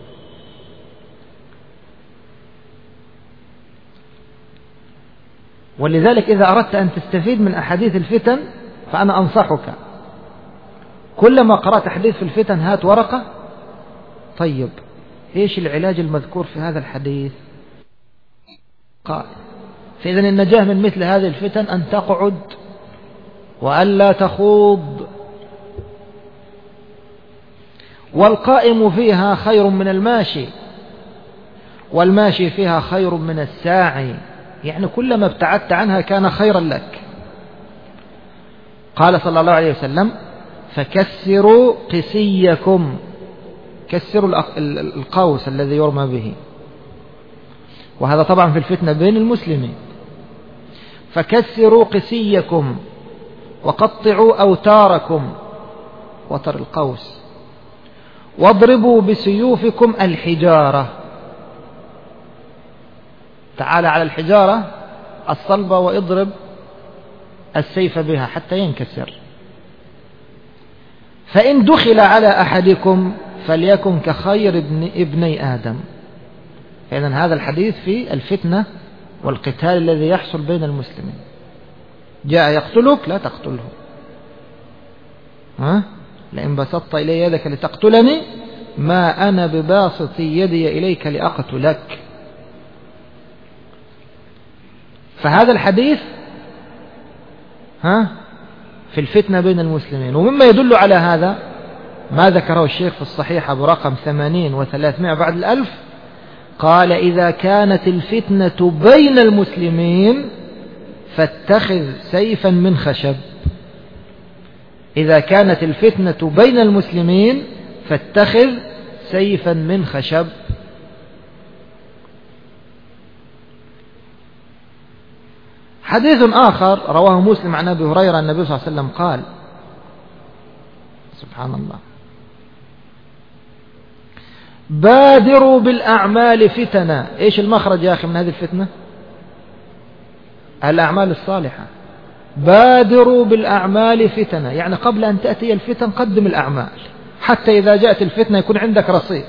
ولذلك إذا أردت أن تستفيد من أحاديث الفتن فأنا أنصحك كلما قرأت حديث في الفتن هات ورقة، طيب إيش العلاج المذكور في هذا الحديث؟ قال: فإذا النجاة من مثل هذه الفتن أن تقعد وألا تخوض، والقائم فيها خير من الماشي، والماشي فيها خير من الساعي، يعني كلما ابتعدت عنها كان خيرا لك. قال صلى الله عليه وسلم: فكسروا قسيكم، كسروا القوس الذي يرمى به، وهذا طبعا في الفتنة بين المسلمين. فكسروا قسيكم وقطعوا أوتاركم، وتر القوس، واضربوا بسيوفكم الحجارة. تعال على الحجارة الصلبة واضرب السيف بها حتى ينكسر. فإن دخل على أحدكم فليكن كخير ابن ابني آدم. إذن هذا الحديث في الفتنة والقتال الذي يحصل بين المسلمين. جاء يقتلك لا تقتله، ها؟ لئن بسطت إلي يدك لتقتلني ما أنا بباسط يدي إليك لأقتلك. فهذا الحديث ها في الفتنة بين المسلمين. ومما يدل على هذا ما ذكره الشيخ في الصحيحة برقم ثمانين وثلاثمائة بعد الألف، قال: إذا كانت الفتنة بين المسلمين فاتخذ سيفا من خشب. إذا كانت الفتنة بين المسلمين فاتخذ سيفا من خشب. حديث آخر رواه مسلم عن أبي هريرة النبي صلى الله عليه وسلم قال: سبحان الله، بادروا بالأعمال فتنة. إيش المخرج يا أخي من هذه الفتنة؟ الأعمال الصالحة. بادروا بالأعمال فتنة، يعني قبل أن تأتي الفتن قدم الأعمال حتى إذا جاءت الفتنة يكون عندك رصيد.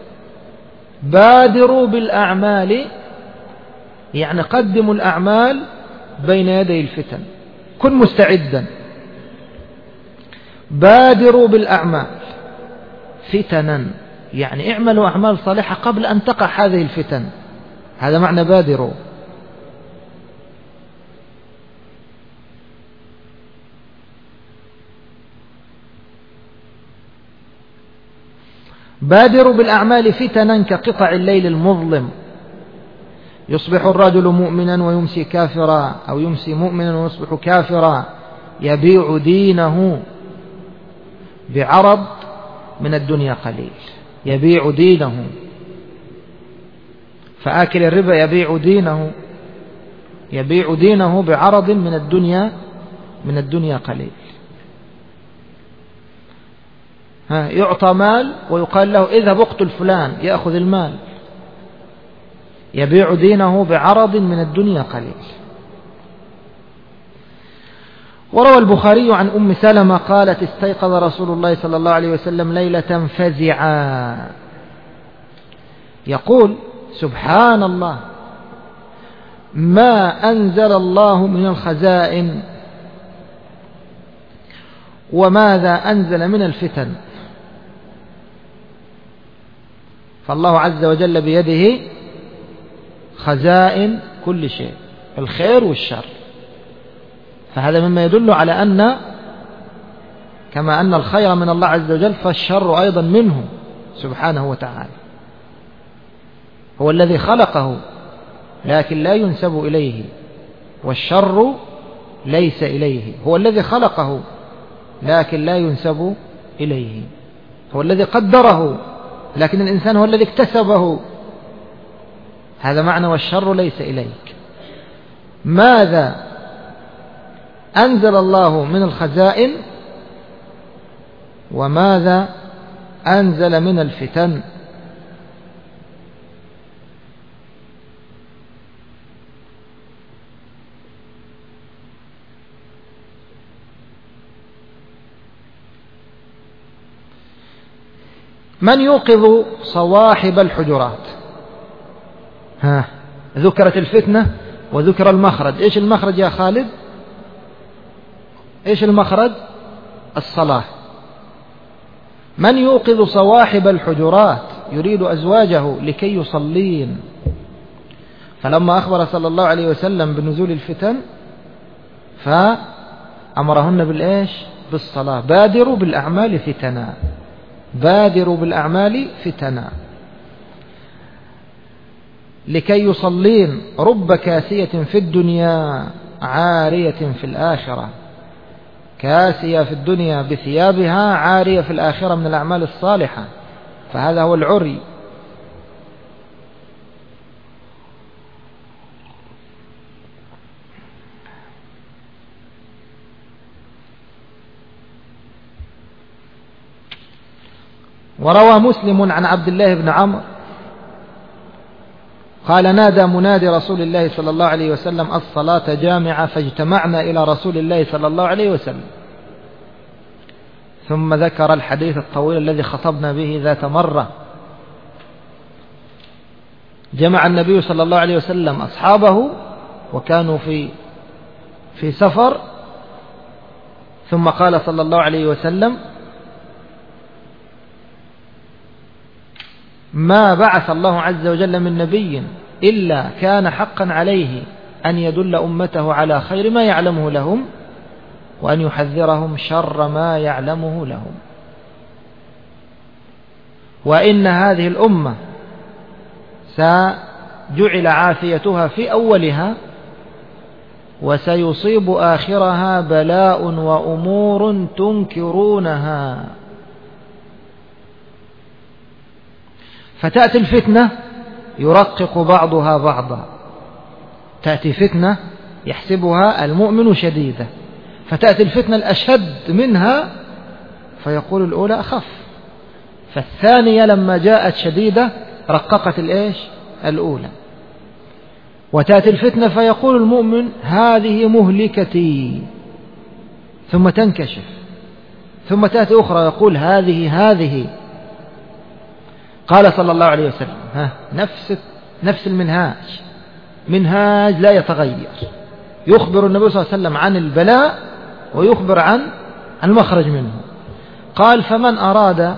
بادروا بالأعمال يعني قدموا الأعمال بين يدي الفتن، كن مستعدا. بادروا بالأعمال فتنا يعني اعملوا أعمال صالحة قبل أن تقع هذه الفتن، هذا معنى بادروا. بادروا بالأعمال فتنا كقطع الليل المظلم. يصبح الرجل مؤمنا ويمسي كافرا، أو يمسي مؤمنا ويصبح كافرا، يبيع دينه بعرض من الدنيا قليل. يبيع دينه، فآكل الربا يبيع دينه، يبيع دينه بعرض من الدنيا من الدنيا قليل. ها يعطى مال ويقال له اذهب اقتل فلان، يأخذ المال، يبيع دينه بعرض من الدنيا قليل. وروى البخاري عن أم سلمة قالت استيقظ رسول الله صلى الله عليه وسلم ليلة فزعا يقول سبحان الله ما أنزل الله من الخزائن وماذا أنزل من الفتن. فالله عز وجل بيده خزائن كل شيء، الخير والشر، فهذا مما يدل على أن كما أن الخير من الله عز وجل فالشر أيضا منه سبحانه وتعالى. هو الذي خلقه لكن لا ينسب إليه، والشر ليس إليه. هو الذي خلقه لكن لا ينسب إليه. هو الذي قدره لكن الإنسان هو الذي اكتسبه. هذا معنى والشر ليس إليك. ماذا أنزل الله من الخزائن وماذا أنزل من الفتن. من يوقظ صواحب الحجرات؟ ها ذكرت الفتنة وذكر المخرج. إيش المخرج يا خالد؟ إيش المخرج؟ الصلاة. من يوقظ صواحب الحجرات يريد أزواجه لكي يصلين. فلما أخبر صلى الله عليه وسلم بنزول الفتن فأمرهن بالإيش؟ بالصلاة. بادروا بالأعمال فتنا، بادروا بالأعمال فتنا لكي يصلين. رب كاسية في الدنيا عارية في الآخرة. كاسية في الدنيا بثيابها، عارية في الآخرة من الأعمال الصالحة، فهذا هو العري. وروى مسلم عن عبد الله بن عمرو قال نادى منادي رسول الله صلى الله عليه وسلم الصلاة جامعة، فاجتمعنا إلى رسول الله صلى الله عليه وسلم. ثم ذكر الحديث الطويل الذي خطبنا به ذات مرة. جمع النبي صلى الله عليه وسلم أصحابه وكانوا في في سفر، ثم قال صلى الله عليه وسلم ما بعث الله عز وجل من نبي إلا كان حقا عليه أن يدل أمته على خير ما يعلمه لهم وأن يحذرهم شر ما يعلمه لهم. وإن هذه الأمة سجعل عافيتها في أولها وسيصيب آخرها بلاء وأمور تنكرونها. فتأتي الفتنة يرقق بعضها بعضا. تأتي فتنة يحسبها المؤمن شديدة، فتأتي الفتنة الأشد منها فيقول الأولى أخف، فالثانية لما جاءت شديدة رققت الإيش؟ الأولى. وتأتي الفتنة فيقول المؤمن هذه مهلكتي، ثم تنكشف. ثم تأتي أخرى يقول هذه هذه. قال صلى الله عليه وسلم ها نفس نفس المنهاج، منهاج لا يتغير. يخبر النبي صلى الله عليه وسلم عن البلاء ويخبر عن المخرج منه. قال فمن أراد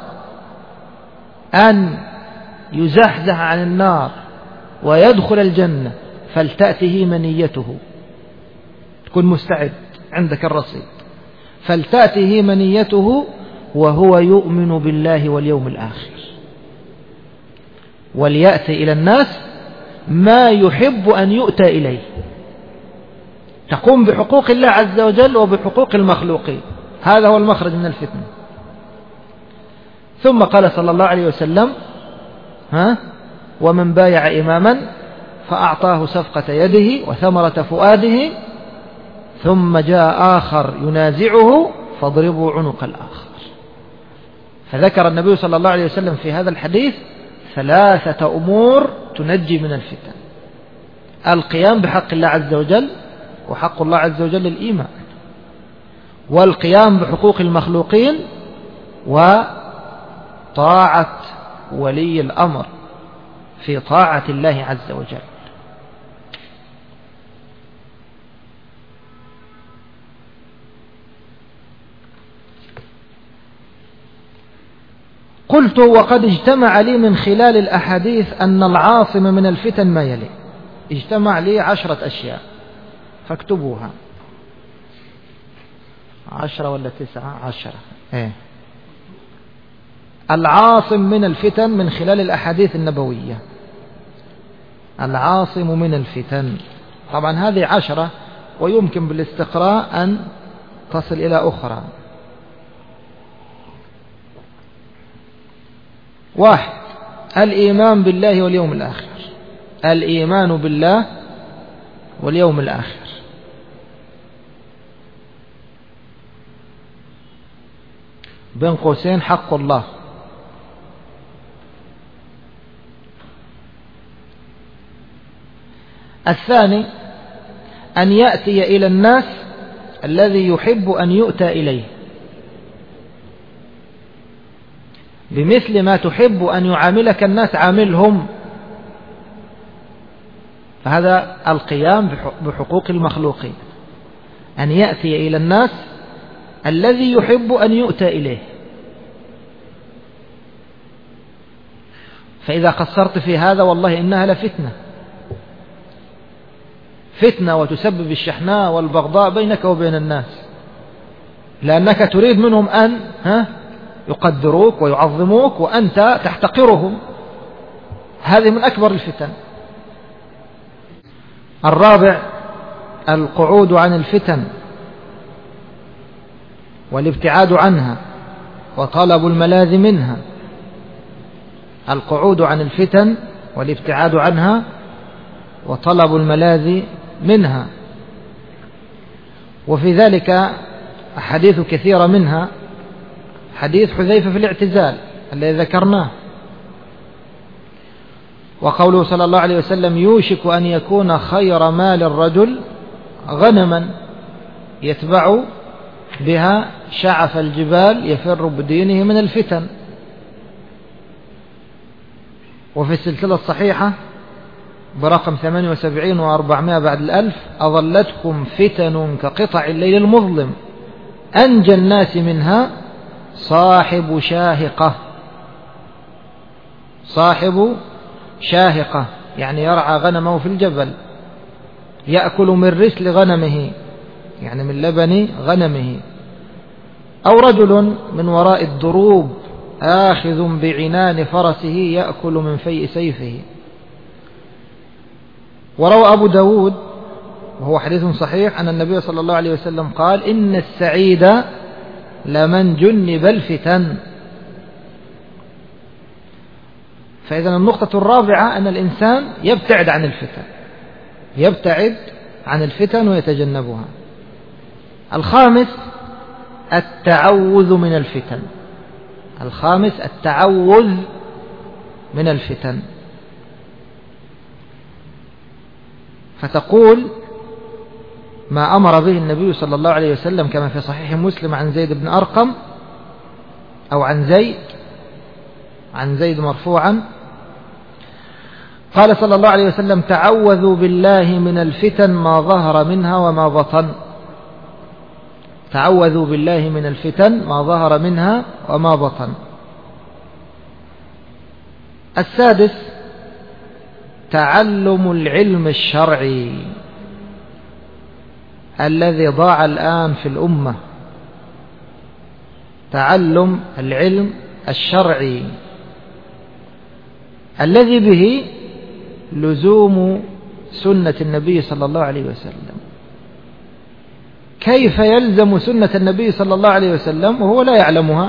أن يزحزح عن النار ويدخل الجنة فلتأته منيته. تكون مستعد عندك الرصيد. فلتأته منيته وهو يؤمن بالله واليوم الآخر، وليأتي إلى الناس ما يحب أن يؤتى إليه. تقوم بحقوق الله عز وجل وبحقوق المخلوقين. هذا هو المخرج من الفتنة. ثم قال صلى الله عليه وسلم ها ومن بايع إماما فأعطاه صفقة يده وثمرة فؤاده ثم جاء آخر ينازعه فاضربوا عنق الآخر. فذكر النبي صلى الله عليه وسلم في هذا الحديث ثلاثة أمور تنجي من الفتن: القيام بحق الله عز وجل، وحق الله عز وجل الإيمان، والقيام بحقوق المخلوقين، وطاعة ولي الأمر في طاعة الله عز وجل. قلت: وقد اجتمع لي من خلال الأحاديث أن العاصم من الفتن ما يلي. اجتمع لي عشرة أشياء فاكتبوها. عشرة ولا تسعة؟ عشرة. ايه العاصم من الفتن من خلال الأحاديث النبوية. العاصم من الفتن، طبعا هذه عشرة ويمكن بالاستقراء أن تصل إلى أخرى. واحد: الإيمان بالله واليوم الآخر. الإيمان بالله واليوم الآخر. بين قوسين حق الله. الثاني: أن يأتي إلى الناس الذي يحب أن يؤتى إليه بمثل ما تحب أن يعاملك الناس عاملهم، فهذا القيام بحقوق المخلوقين. أن يأتي إلى الناس الذي يحب أن يؤتى إليه، فإذا قصرت في هذا والله إنها لفتنة، فتنة وتسبب الشحناء والبغضاء بينك وبين الناس، لأنك تريد منهم أن ها يقدروك ويعظموك وأنت تحتقرهم. هذه من أكبر الفتن. الرابع: القعود عن الفتن والابتعاد عنها وطلب الملاذ منها. القعود عن الفتن والابتعاد عنها وطلب الملاذ منها، وفي ذلك أحاديث كثيرة، منها حديث حذيفة في الاعتزال الذي ذكرناه، وقوله صلى الله عليه وسلم: يوشك أن يكون خير مال الرجل غنما يتبع بها شعف الجبال يفر بدينه من الفتن. وفي السلسلة الصحيحة برقم ثمانية وسبعين وأربعمائة بعد الألف: أظلتكم فتن كقطع الليل المظلم أنجى الناس منها صاحب شاهقة. صاحب شاهقة يعني يرعى غنمه في الجبل، يأكل من رسل غنمه يعني من لبن غنمه، أو رجل من وراء الدروب آخذ بعنان فرسه يأكل من فيء سيفه. وروى أبو داود وهو حديث صحيح أن النبي صلى الله عليه وسلم قال: إن السعيد لمن جنب الفتن. فإذا النقطة الرابعة أن الإنسان يبتعد عن الفتن، يبتعد عن الفتن ويتجنبها. الخامس: التعوذ من الفتن. الخامس التعوذ من الفتن. فتقول ما أمر به النبي صلى الله عليه وسلم كما في صحيح مسلم عن زيد بن أرقم أو عن زيد عن زيد مرفوعا قال صلى الله عليه وسلم: تعوذوا بالله من الفتن ما ظهر منها وما بطن. تعوذوا بالله من الفتن ما ظهر منها وما بطن. السادس: تعلم العلم الشرعي الذي ضاع الآن في الأمة. تعلم العلم الشرعي الذي به لزوم سنة النبي صلى الله عليه وسلم. كيف يلزم سنة النبي صلى الله عليه وسلم وهو لا يعلمها؟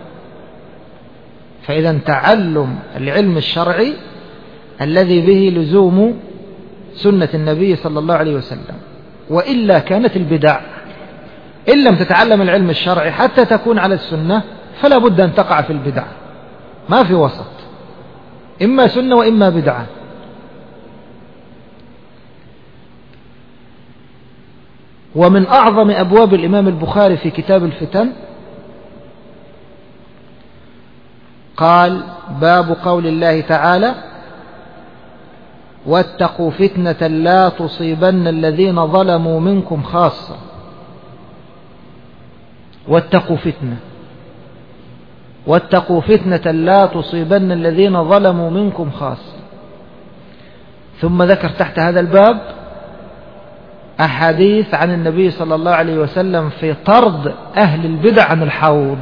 فإذا تعلم العلم الشرعي الذي به لزوم سنة النبي صلى الله عليه وسلم، وإلا كانت البدع. إن لم تتعلم العلم الشرعي حتى تكون على السنة فلا بد أن تقع في البدعة، ما في وسط، إما سنة وإما بدعة. ومن أعظم أبواب الإمام البخاري في كتاب الفتن قال: باب قول الله تعالى: واتقوا فتنة لا تصيبن الذين ظلموا منكم خاصة. واتقوا فتنة، واتقوا فتنة لا تصيبن الذين ظلموا منكم خاصة. ثم ذكر تحت هذا الباب أحاديث عن النبي صلى الله عليه وسلم في طرد أهل البدع عن الحوض،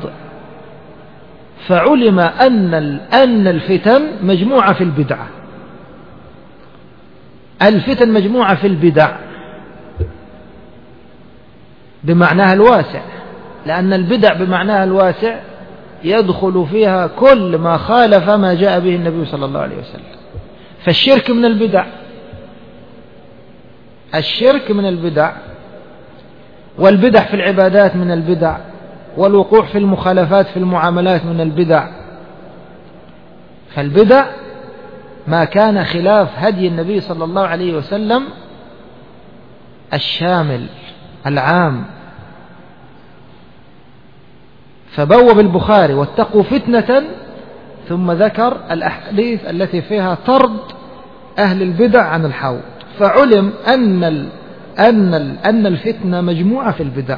فعلم أن أن الفتن مجموعة في البدعة. الفتن مجموعة في البدع بمعناها الواسع، لأن البدع بمعناها الواسع يدخل فيها كل ما خالف ما جاء به النبي صلى الله عليه وسلم. فالشرك من البدع، الشرك من البدع، والبدع في العبادات من البدع، والوقوع في المخالفات في المعاملات من البدع. فالبدع ما كان خلاف هدي النبي صلى الله عليه وسلم الشامل العام. فبوب البخاري: واتقوا فتنة، ثم ذكر الأحاديث التي فيها طرد أهل البدع عن الحوض، فعلم أن ال أن ال أن الفتنة مجموعة في البدع.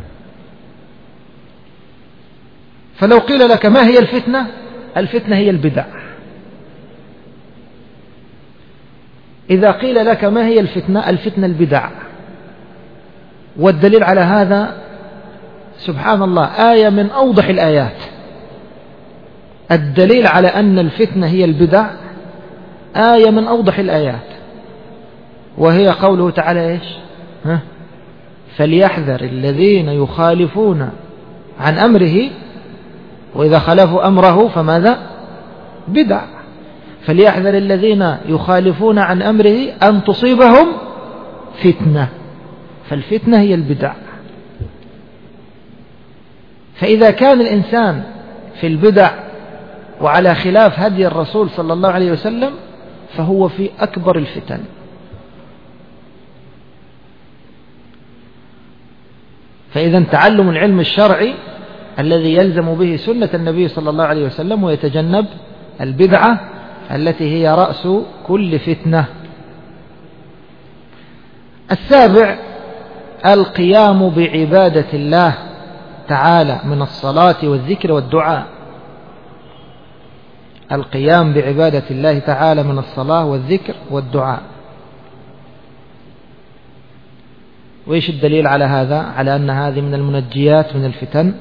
فلو قيل لك ما هي الفتنة؟ الفتنة هي البدع. إذا قيل لك ما هي الفتنة؟ الفتنة البدع. والدليل على هذا سبحان الله آية من أوضح الآيات. الدليل على أن الفتنة هي البدع آية من أوضح الآيات، وهي قوله تعالى إيش؟ ها؟ فليحذر الذين يخالفون عن أمره، وإذا خالفوا أمره فماذا؟ بدع. فليحذر الذين يخالفون عن أمره أن تصيبهم فتنة. فالفتنة هي البدع. فإذا كان الإنسان في البدع وعلى خلاف هدي الرسول صلى الله عليه وسلم فهو في أكبر الفتن. فإذا تعلم العلم الشرعي الذي يلزم به سنة النبي صلى الله عليه وسلم، ويتجنب البدعة التي هي رأس كل فتنة. السابع: القيام بعبادة الله تعالى من الصلاة والذكر والدعاء. القيام بعبادة الله تعالى من الصلاة والذكر والدعاء. وإيش الدليل على هذا؟ على أن هذه من المنجيات من الفتن.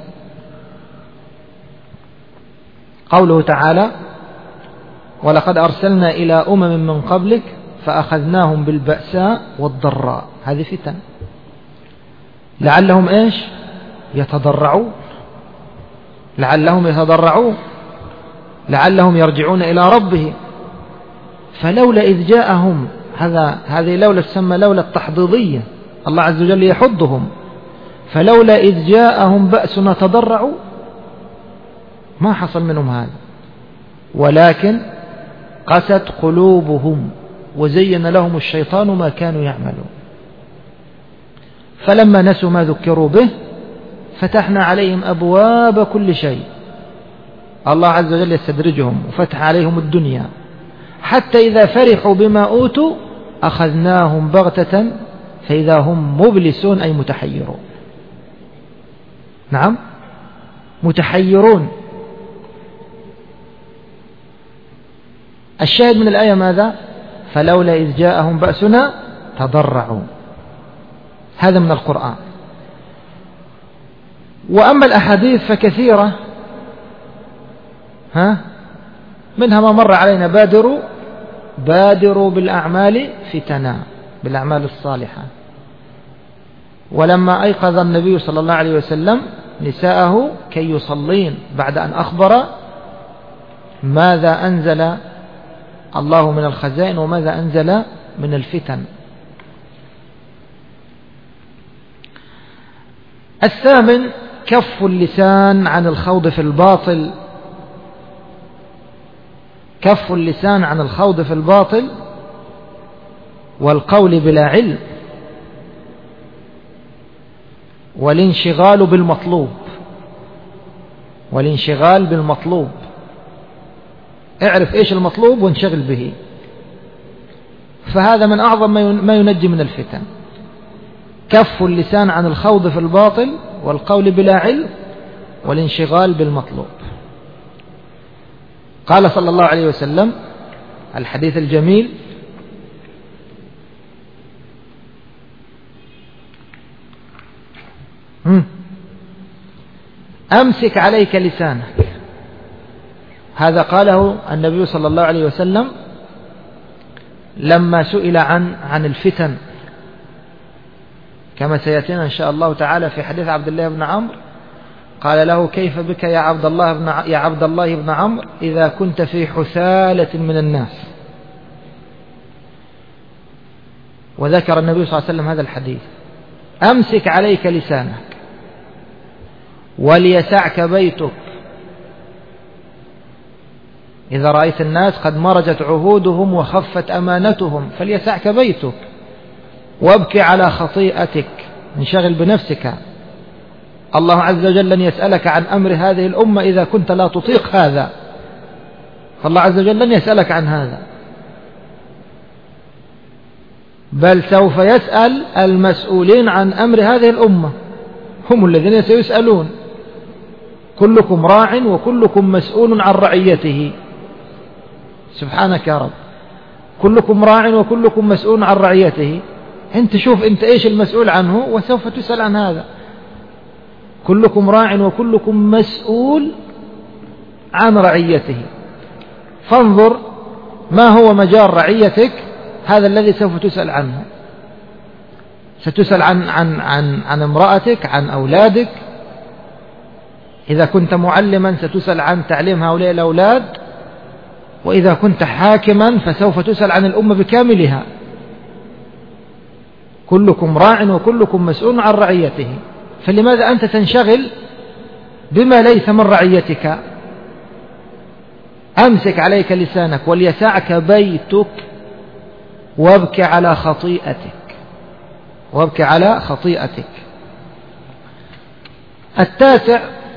قوله تعالى: ولقد أرسلنا إلى أمم من قبلك فأخذناهم بالبأساء والضراء. هذه فتن لعلهم إيش؟ يتضرعون، لعلهم يتضرعون، لعلهم يرجعون إلى ربهم. فلولا إذ جاءهم، هذا هذه لولا تسمى لولا التحضيضية، الله عز وجل يحضهم. فلولا إذ جاءهم بأسنا تضرعوا، ما حصل منهم هذا، ولكن قست قلوبهم وزين لهم الشيطان ما كانوا يعملون. فلما نسوا ما ذكروا به فتحنا عليهم أبواب كل شيء. الله عز وجل يستدرجهم وفتح عليهم الدنيا، حتى إذا فرحوا بما أوتوا أخذناهم بغتة فإذا هم مبلسون، أي متحيرون. نعم، متحيرون. الشاهد من الآية ماذا؟ فلولا إذ جاءهم بأسنا تضرعوا. هذا من القرآن. وأما الأحاديث فكثيرة، ها منها ما مر علينا: بادروا بادروا بالأعمال فتنا، بالأعمال الصالحة. ولما أيقظ النبي صلى الله عليه وسلم نساءه كي يصلين بعد أن أخبر ماذا أنزل الله من الخزائن وماذا أنزل من الفتن. الثامن: كف اللسان عن الخوض في الباطل، كف اللسان عن الخوض في الباطل والقول بلا علم، والانشغال بالمطلوب، والانشغال بالمطلوب. اعرف ايش المطلوب وانشغل به، فهذا من أعظم ما ينجي من الفتن. كف اللسان عن الخوض في الباطل والقول بلا علم والانشغال بالمطلوب. قال صلى الله عليه وسلم الحديث الجميل: أمسك عليك لسانك. هذا قاله النبي صلى الله عليه وسلم لما سئل عن عن الفتن، كما سيأتينا إن شاء الله تعالى في حديث عبد الله بن عمرو. قال له: كيف بك يا عبد الله بن يا عبد الله بن عمرو إذا كنت في حثالة من الناس؟ وذكر النبي صلى الله عليه وسلم هذا الحديث: أمسك عليك لسانك وليسعك بيتك. إذا رأيت الناس قد مرجت عهودهم وخفت أمانتهم فليسعك بيتك، وابكي على خطيئتك، انشغل بنفسك. الله عز وجل لن يسألك عن أمر هذه الأمة إذا كنت لا تطيق هذا، فالله عز وجل لن يسألك عن هذا، بل سوف يسأل المسؤولين عن أمر هذه الأمة، هم الذين سيسألون. كلكم راع وكلكم مسؤول عن رعيته. سبحانك يا رب، كلكم راع وكلكم مسؤول عن رعيته. انت شوف انت ايش المسؤول عنه وسوف تسأل عن هذا. كلكم راع وكلكم مسؤول عن رعيته، فانظر ما هو مجال رعيتك، هذا الذي سوف تسأل عنه. ستسأل عن عن عن عن امرأتك، عن أولادك. إذا كنت معلما ستسأل عن تعليم هؤلاء الأولاد، وإذا كنت حاكما فسوف تسأل عن الأمة بكاملها. كلكم راع وكلكم مسؤول عن رعيته، فلماذا أنت تنشغل بما ليس من رعيتك؟ أمسك عليك لسانك وليسعك بيتك وابكي على خطيئتك، وابكي على خطيئتك. التاسع: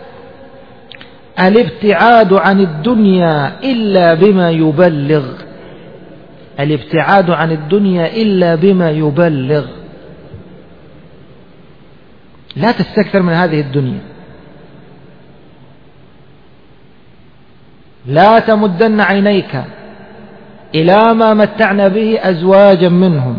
الابتعاد عن الدنيا إلا بما يبلغ. الابتعاد عن الدنيا إلا بما يبلغ. لا تستكثر من هذه الدنيا، لا تمدن عينيك إلى ما متعنا به أزواجا منهم.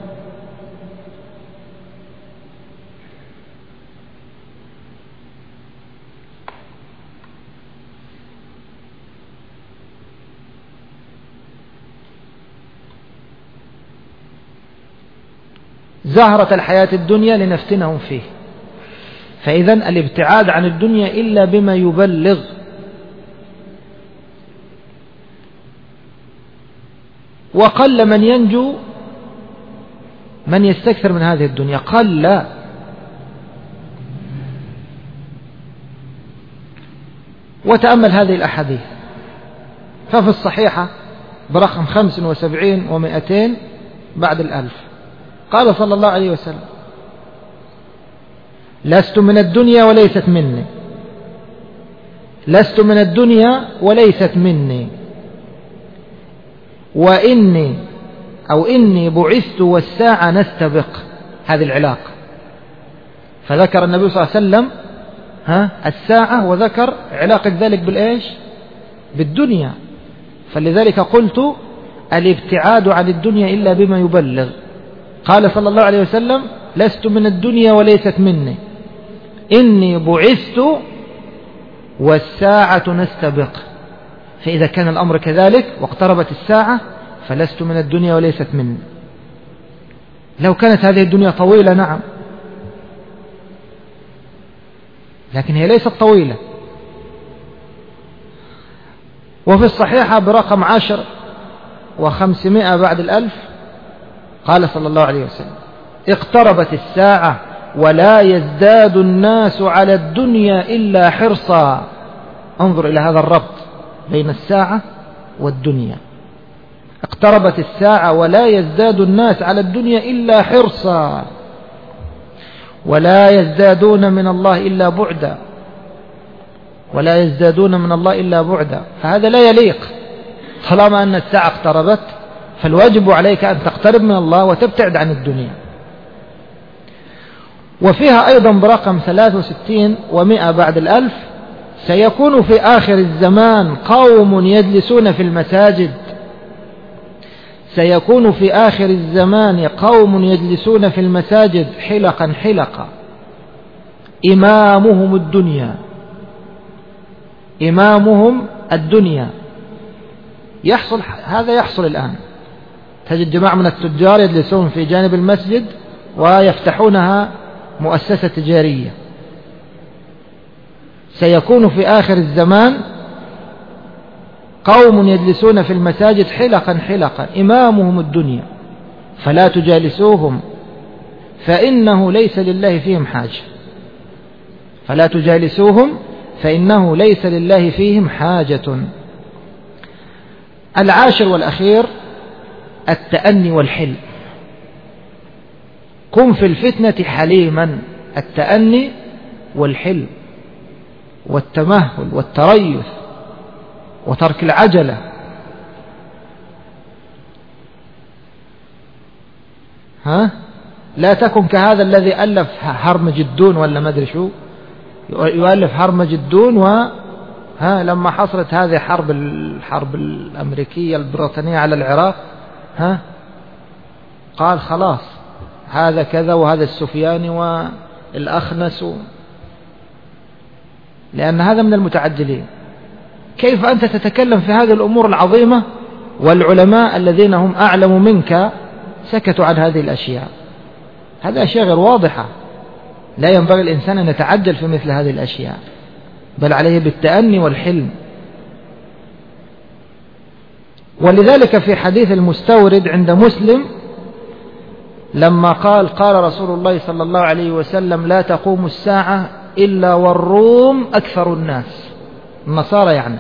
زهرة الحياة الدنيا لنفتنهم فيه. فإذن الابتعاد عن الدنيا إلا بما يبلغ. وقل من ينجو من يستكثر من هذه الدنيا، قل. وتأمل هذه الأحاديث، ففي الصحيحة برقم خمس وسبعين ومائتين بعد الألف قال صلى الله عليه وسلم: لست من الدنيا وليست مني، لست من الدنيا وليست مني، وإني أو إني بعثت والساعة نستبق. هذه العلاقة. فذكر النبي صلى الله عليه وسلم ها الساعة، وذكر علاقة ذلك بالإيش؟ بالدنيا. فلذلك قلت الابتعاد عن الدنيا إلا بما يبلغ. قال صلى الله عليه وسلم: لست من الدنيا وليست مني، إني بعثت والساعة نستبق. فإذا كان الأمر كذلك واقتربت الساعة فلست من الدنيا وليست مني. لو كانت هذه الدنيا طويلة نعم، لكن هي ليست طويلة. وفي الصحيحة برقم عشر وخمسمائة بعد الألف قال صلى الله عليه وسلم: اقتربت الساعة ولا يزداد الناس على الدنيا إلا حرصا. انظر إلى هذا الربط بين الساعة والدنيا. اقتربت الساعة ولا يزداد الناس على الدنيا إلا حرصا، ولا يزدادون من الله إلا بعدا، ولا يزدادون من الله إلا بعدا. فهذا لا يليق. طالما أن الساعة اقتربت فالواجب عليك أن تقترب من الله وتبتعد عن الدنيا. وفيها أيضا برقم ثلاثة وستين ومئة بعد الألف: سيكون في آخر الزمان قوم يجلسون في المساجد سيكون في آخر الزمان قوم يجلسون في المساجد حلقا حلقا إمامهم الدنيا إمامهم الدنيا. يحصل هذا يحصل الآن. تجد جماعة من التجار يجلسون في جانب المسجد ويفتحونها مؤسسة تجارية. سيكون في آخر الزمان قوم يجلسون في المساجد حلقا حلقا إمامهم الدنيا فلا تجالسوهم فإنه ليس لله فيهم حاجة. فلا تجالسوهم فإنه ليس لله فيهم حاجة. العاشر والأخير: التأني والحلم. كن في الفتنة حليما. التأني والحلم والتمهل والتريث وترك العجلة. ها؟ لا تكن كهذا الذي ألف هرمجدون ولا ما أدري شو، يؤلف هرمجدون، و ها لما حصلت هذه حرب الحرب الأمريكية البريطانية على العراق، ها قال خلاص هذا كذا وهذا السفياني والأخنس، لأن هذا من المتعجلين. كيف أنت تتكلم في هذه الأمور العظيمة والعلماء الذين هم أعلم منك سكتوا عن هذه الأشياء؟ هذه أشياء غير واضحة. لا ينبغي الإنسان أن يتعجل في مثل هذه الأشياء، بل عليه بالتأني والحلم. ولذلك في حديث المستورد عند مسلم لما قال قال رسول الله صلى الله عليه وسلم: لا تقوم الساعة إلا والروم أكثر الناس، النصارى يعني.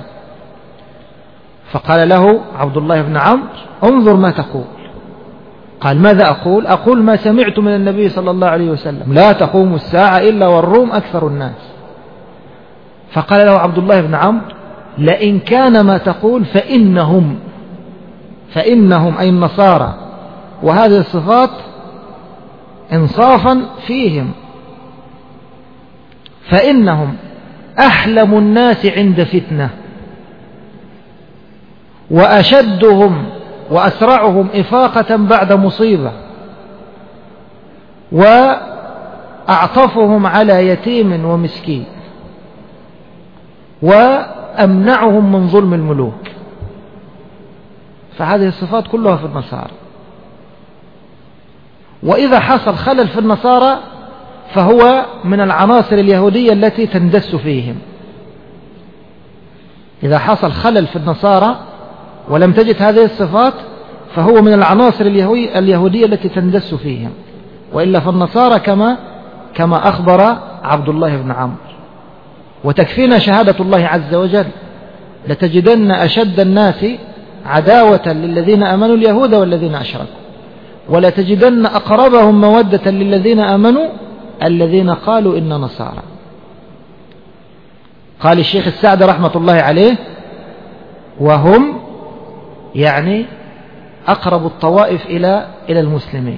فقال له عبد الله بن عمرو: انظر ما تقول. قال: ماذا أقول؟ أقول ما سمعت من النبي صلى الله عليه وسلم: لا تقوم الساعة إلا والروم أكثر الناس. فقال له عبد الله بن عمرو: لئن كان ما تقول فإنهم فإنهم أي النصارى، وهذه الصفات إنصافا فيهم، فإنهم أحلم الناس عند فتنة، وأشدهم وأسرعهم إفاقة بعد مصيبة، وأعطفهم على يتيم ومسكين، وأمنعهم من ظلم الملوك. فهذه الصفات كلها في النصارى. وإذا حصل خلل في النصارى فهو من العناصر اليهودية التي تندس فيهم. إذا حصل خلل في النصارى ولم تجد هذه الصفات فهو من العناصر اليهودية التي تندس فيهم. وإلا فالنصارى كما كما أخبر عبد الله بن عمرو. وتكفينا شهادة الله عز وجل: لتجدن أشد الناس عداوة للذين آمنوا اليهود والذين أشركوا، ولتجدن أقربهم مودة للذين آمنوا الذين قالوا إن نصارى. قال الشيخ السعدي رحمة الله عليه: وهم يعني أقرب الطوائف إلى إلى المسلمين.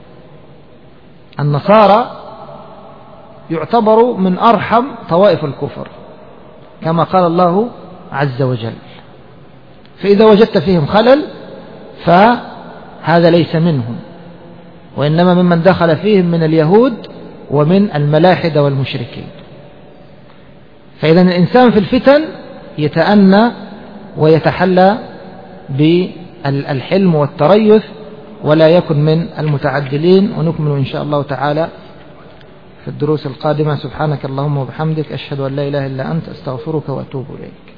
النصارى يعتبروا من أرحم طوائف الكفر كما قال الله عز وجل. فإذا وجدت فيهم خلل فهذا ليس منهم، وإنما ممن دخل فيهم من اليهود ومن الملاحدة والمشركين. فإذا الإنسان في الفتن يتأنى ويتحلى بالحلم والتريث ولا يكن من المتعجلين. ونكمل إن شاء الله تعالى في الدروس القادمة. سبحانك اللهم وبحمدك، أشهد أن لا إله إلا أنت، أستغفرك وأتوب إليك.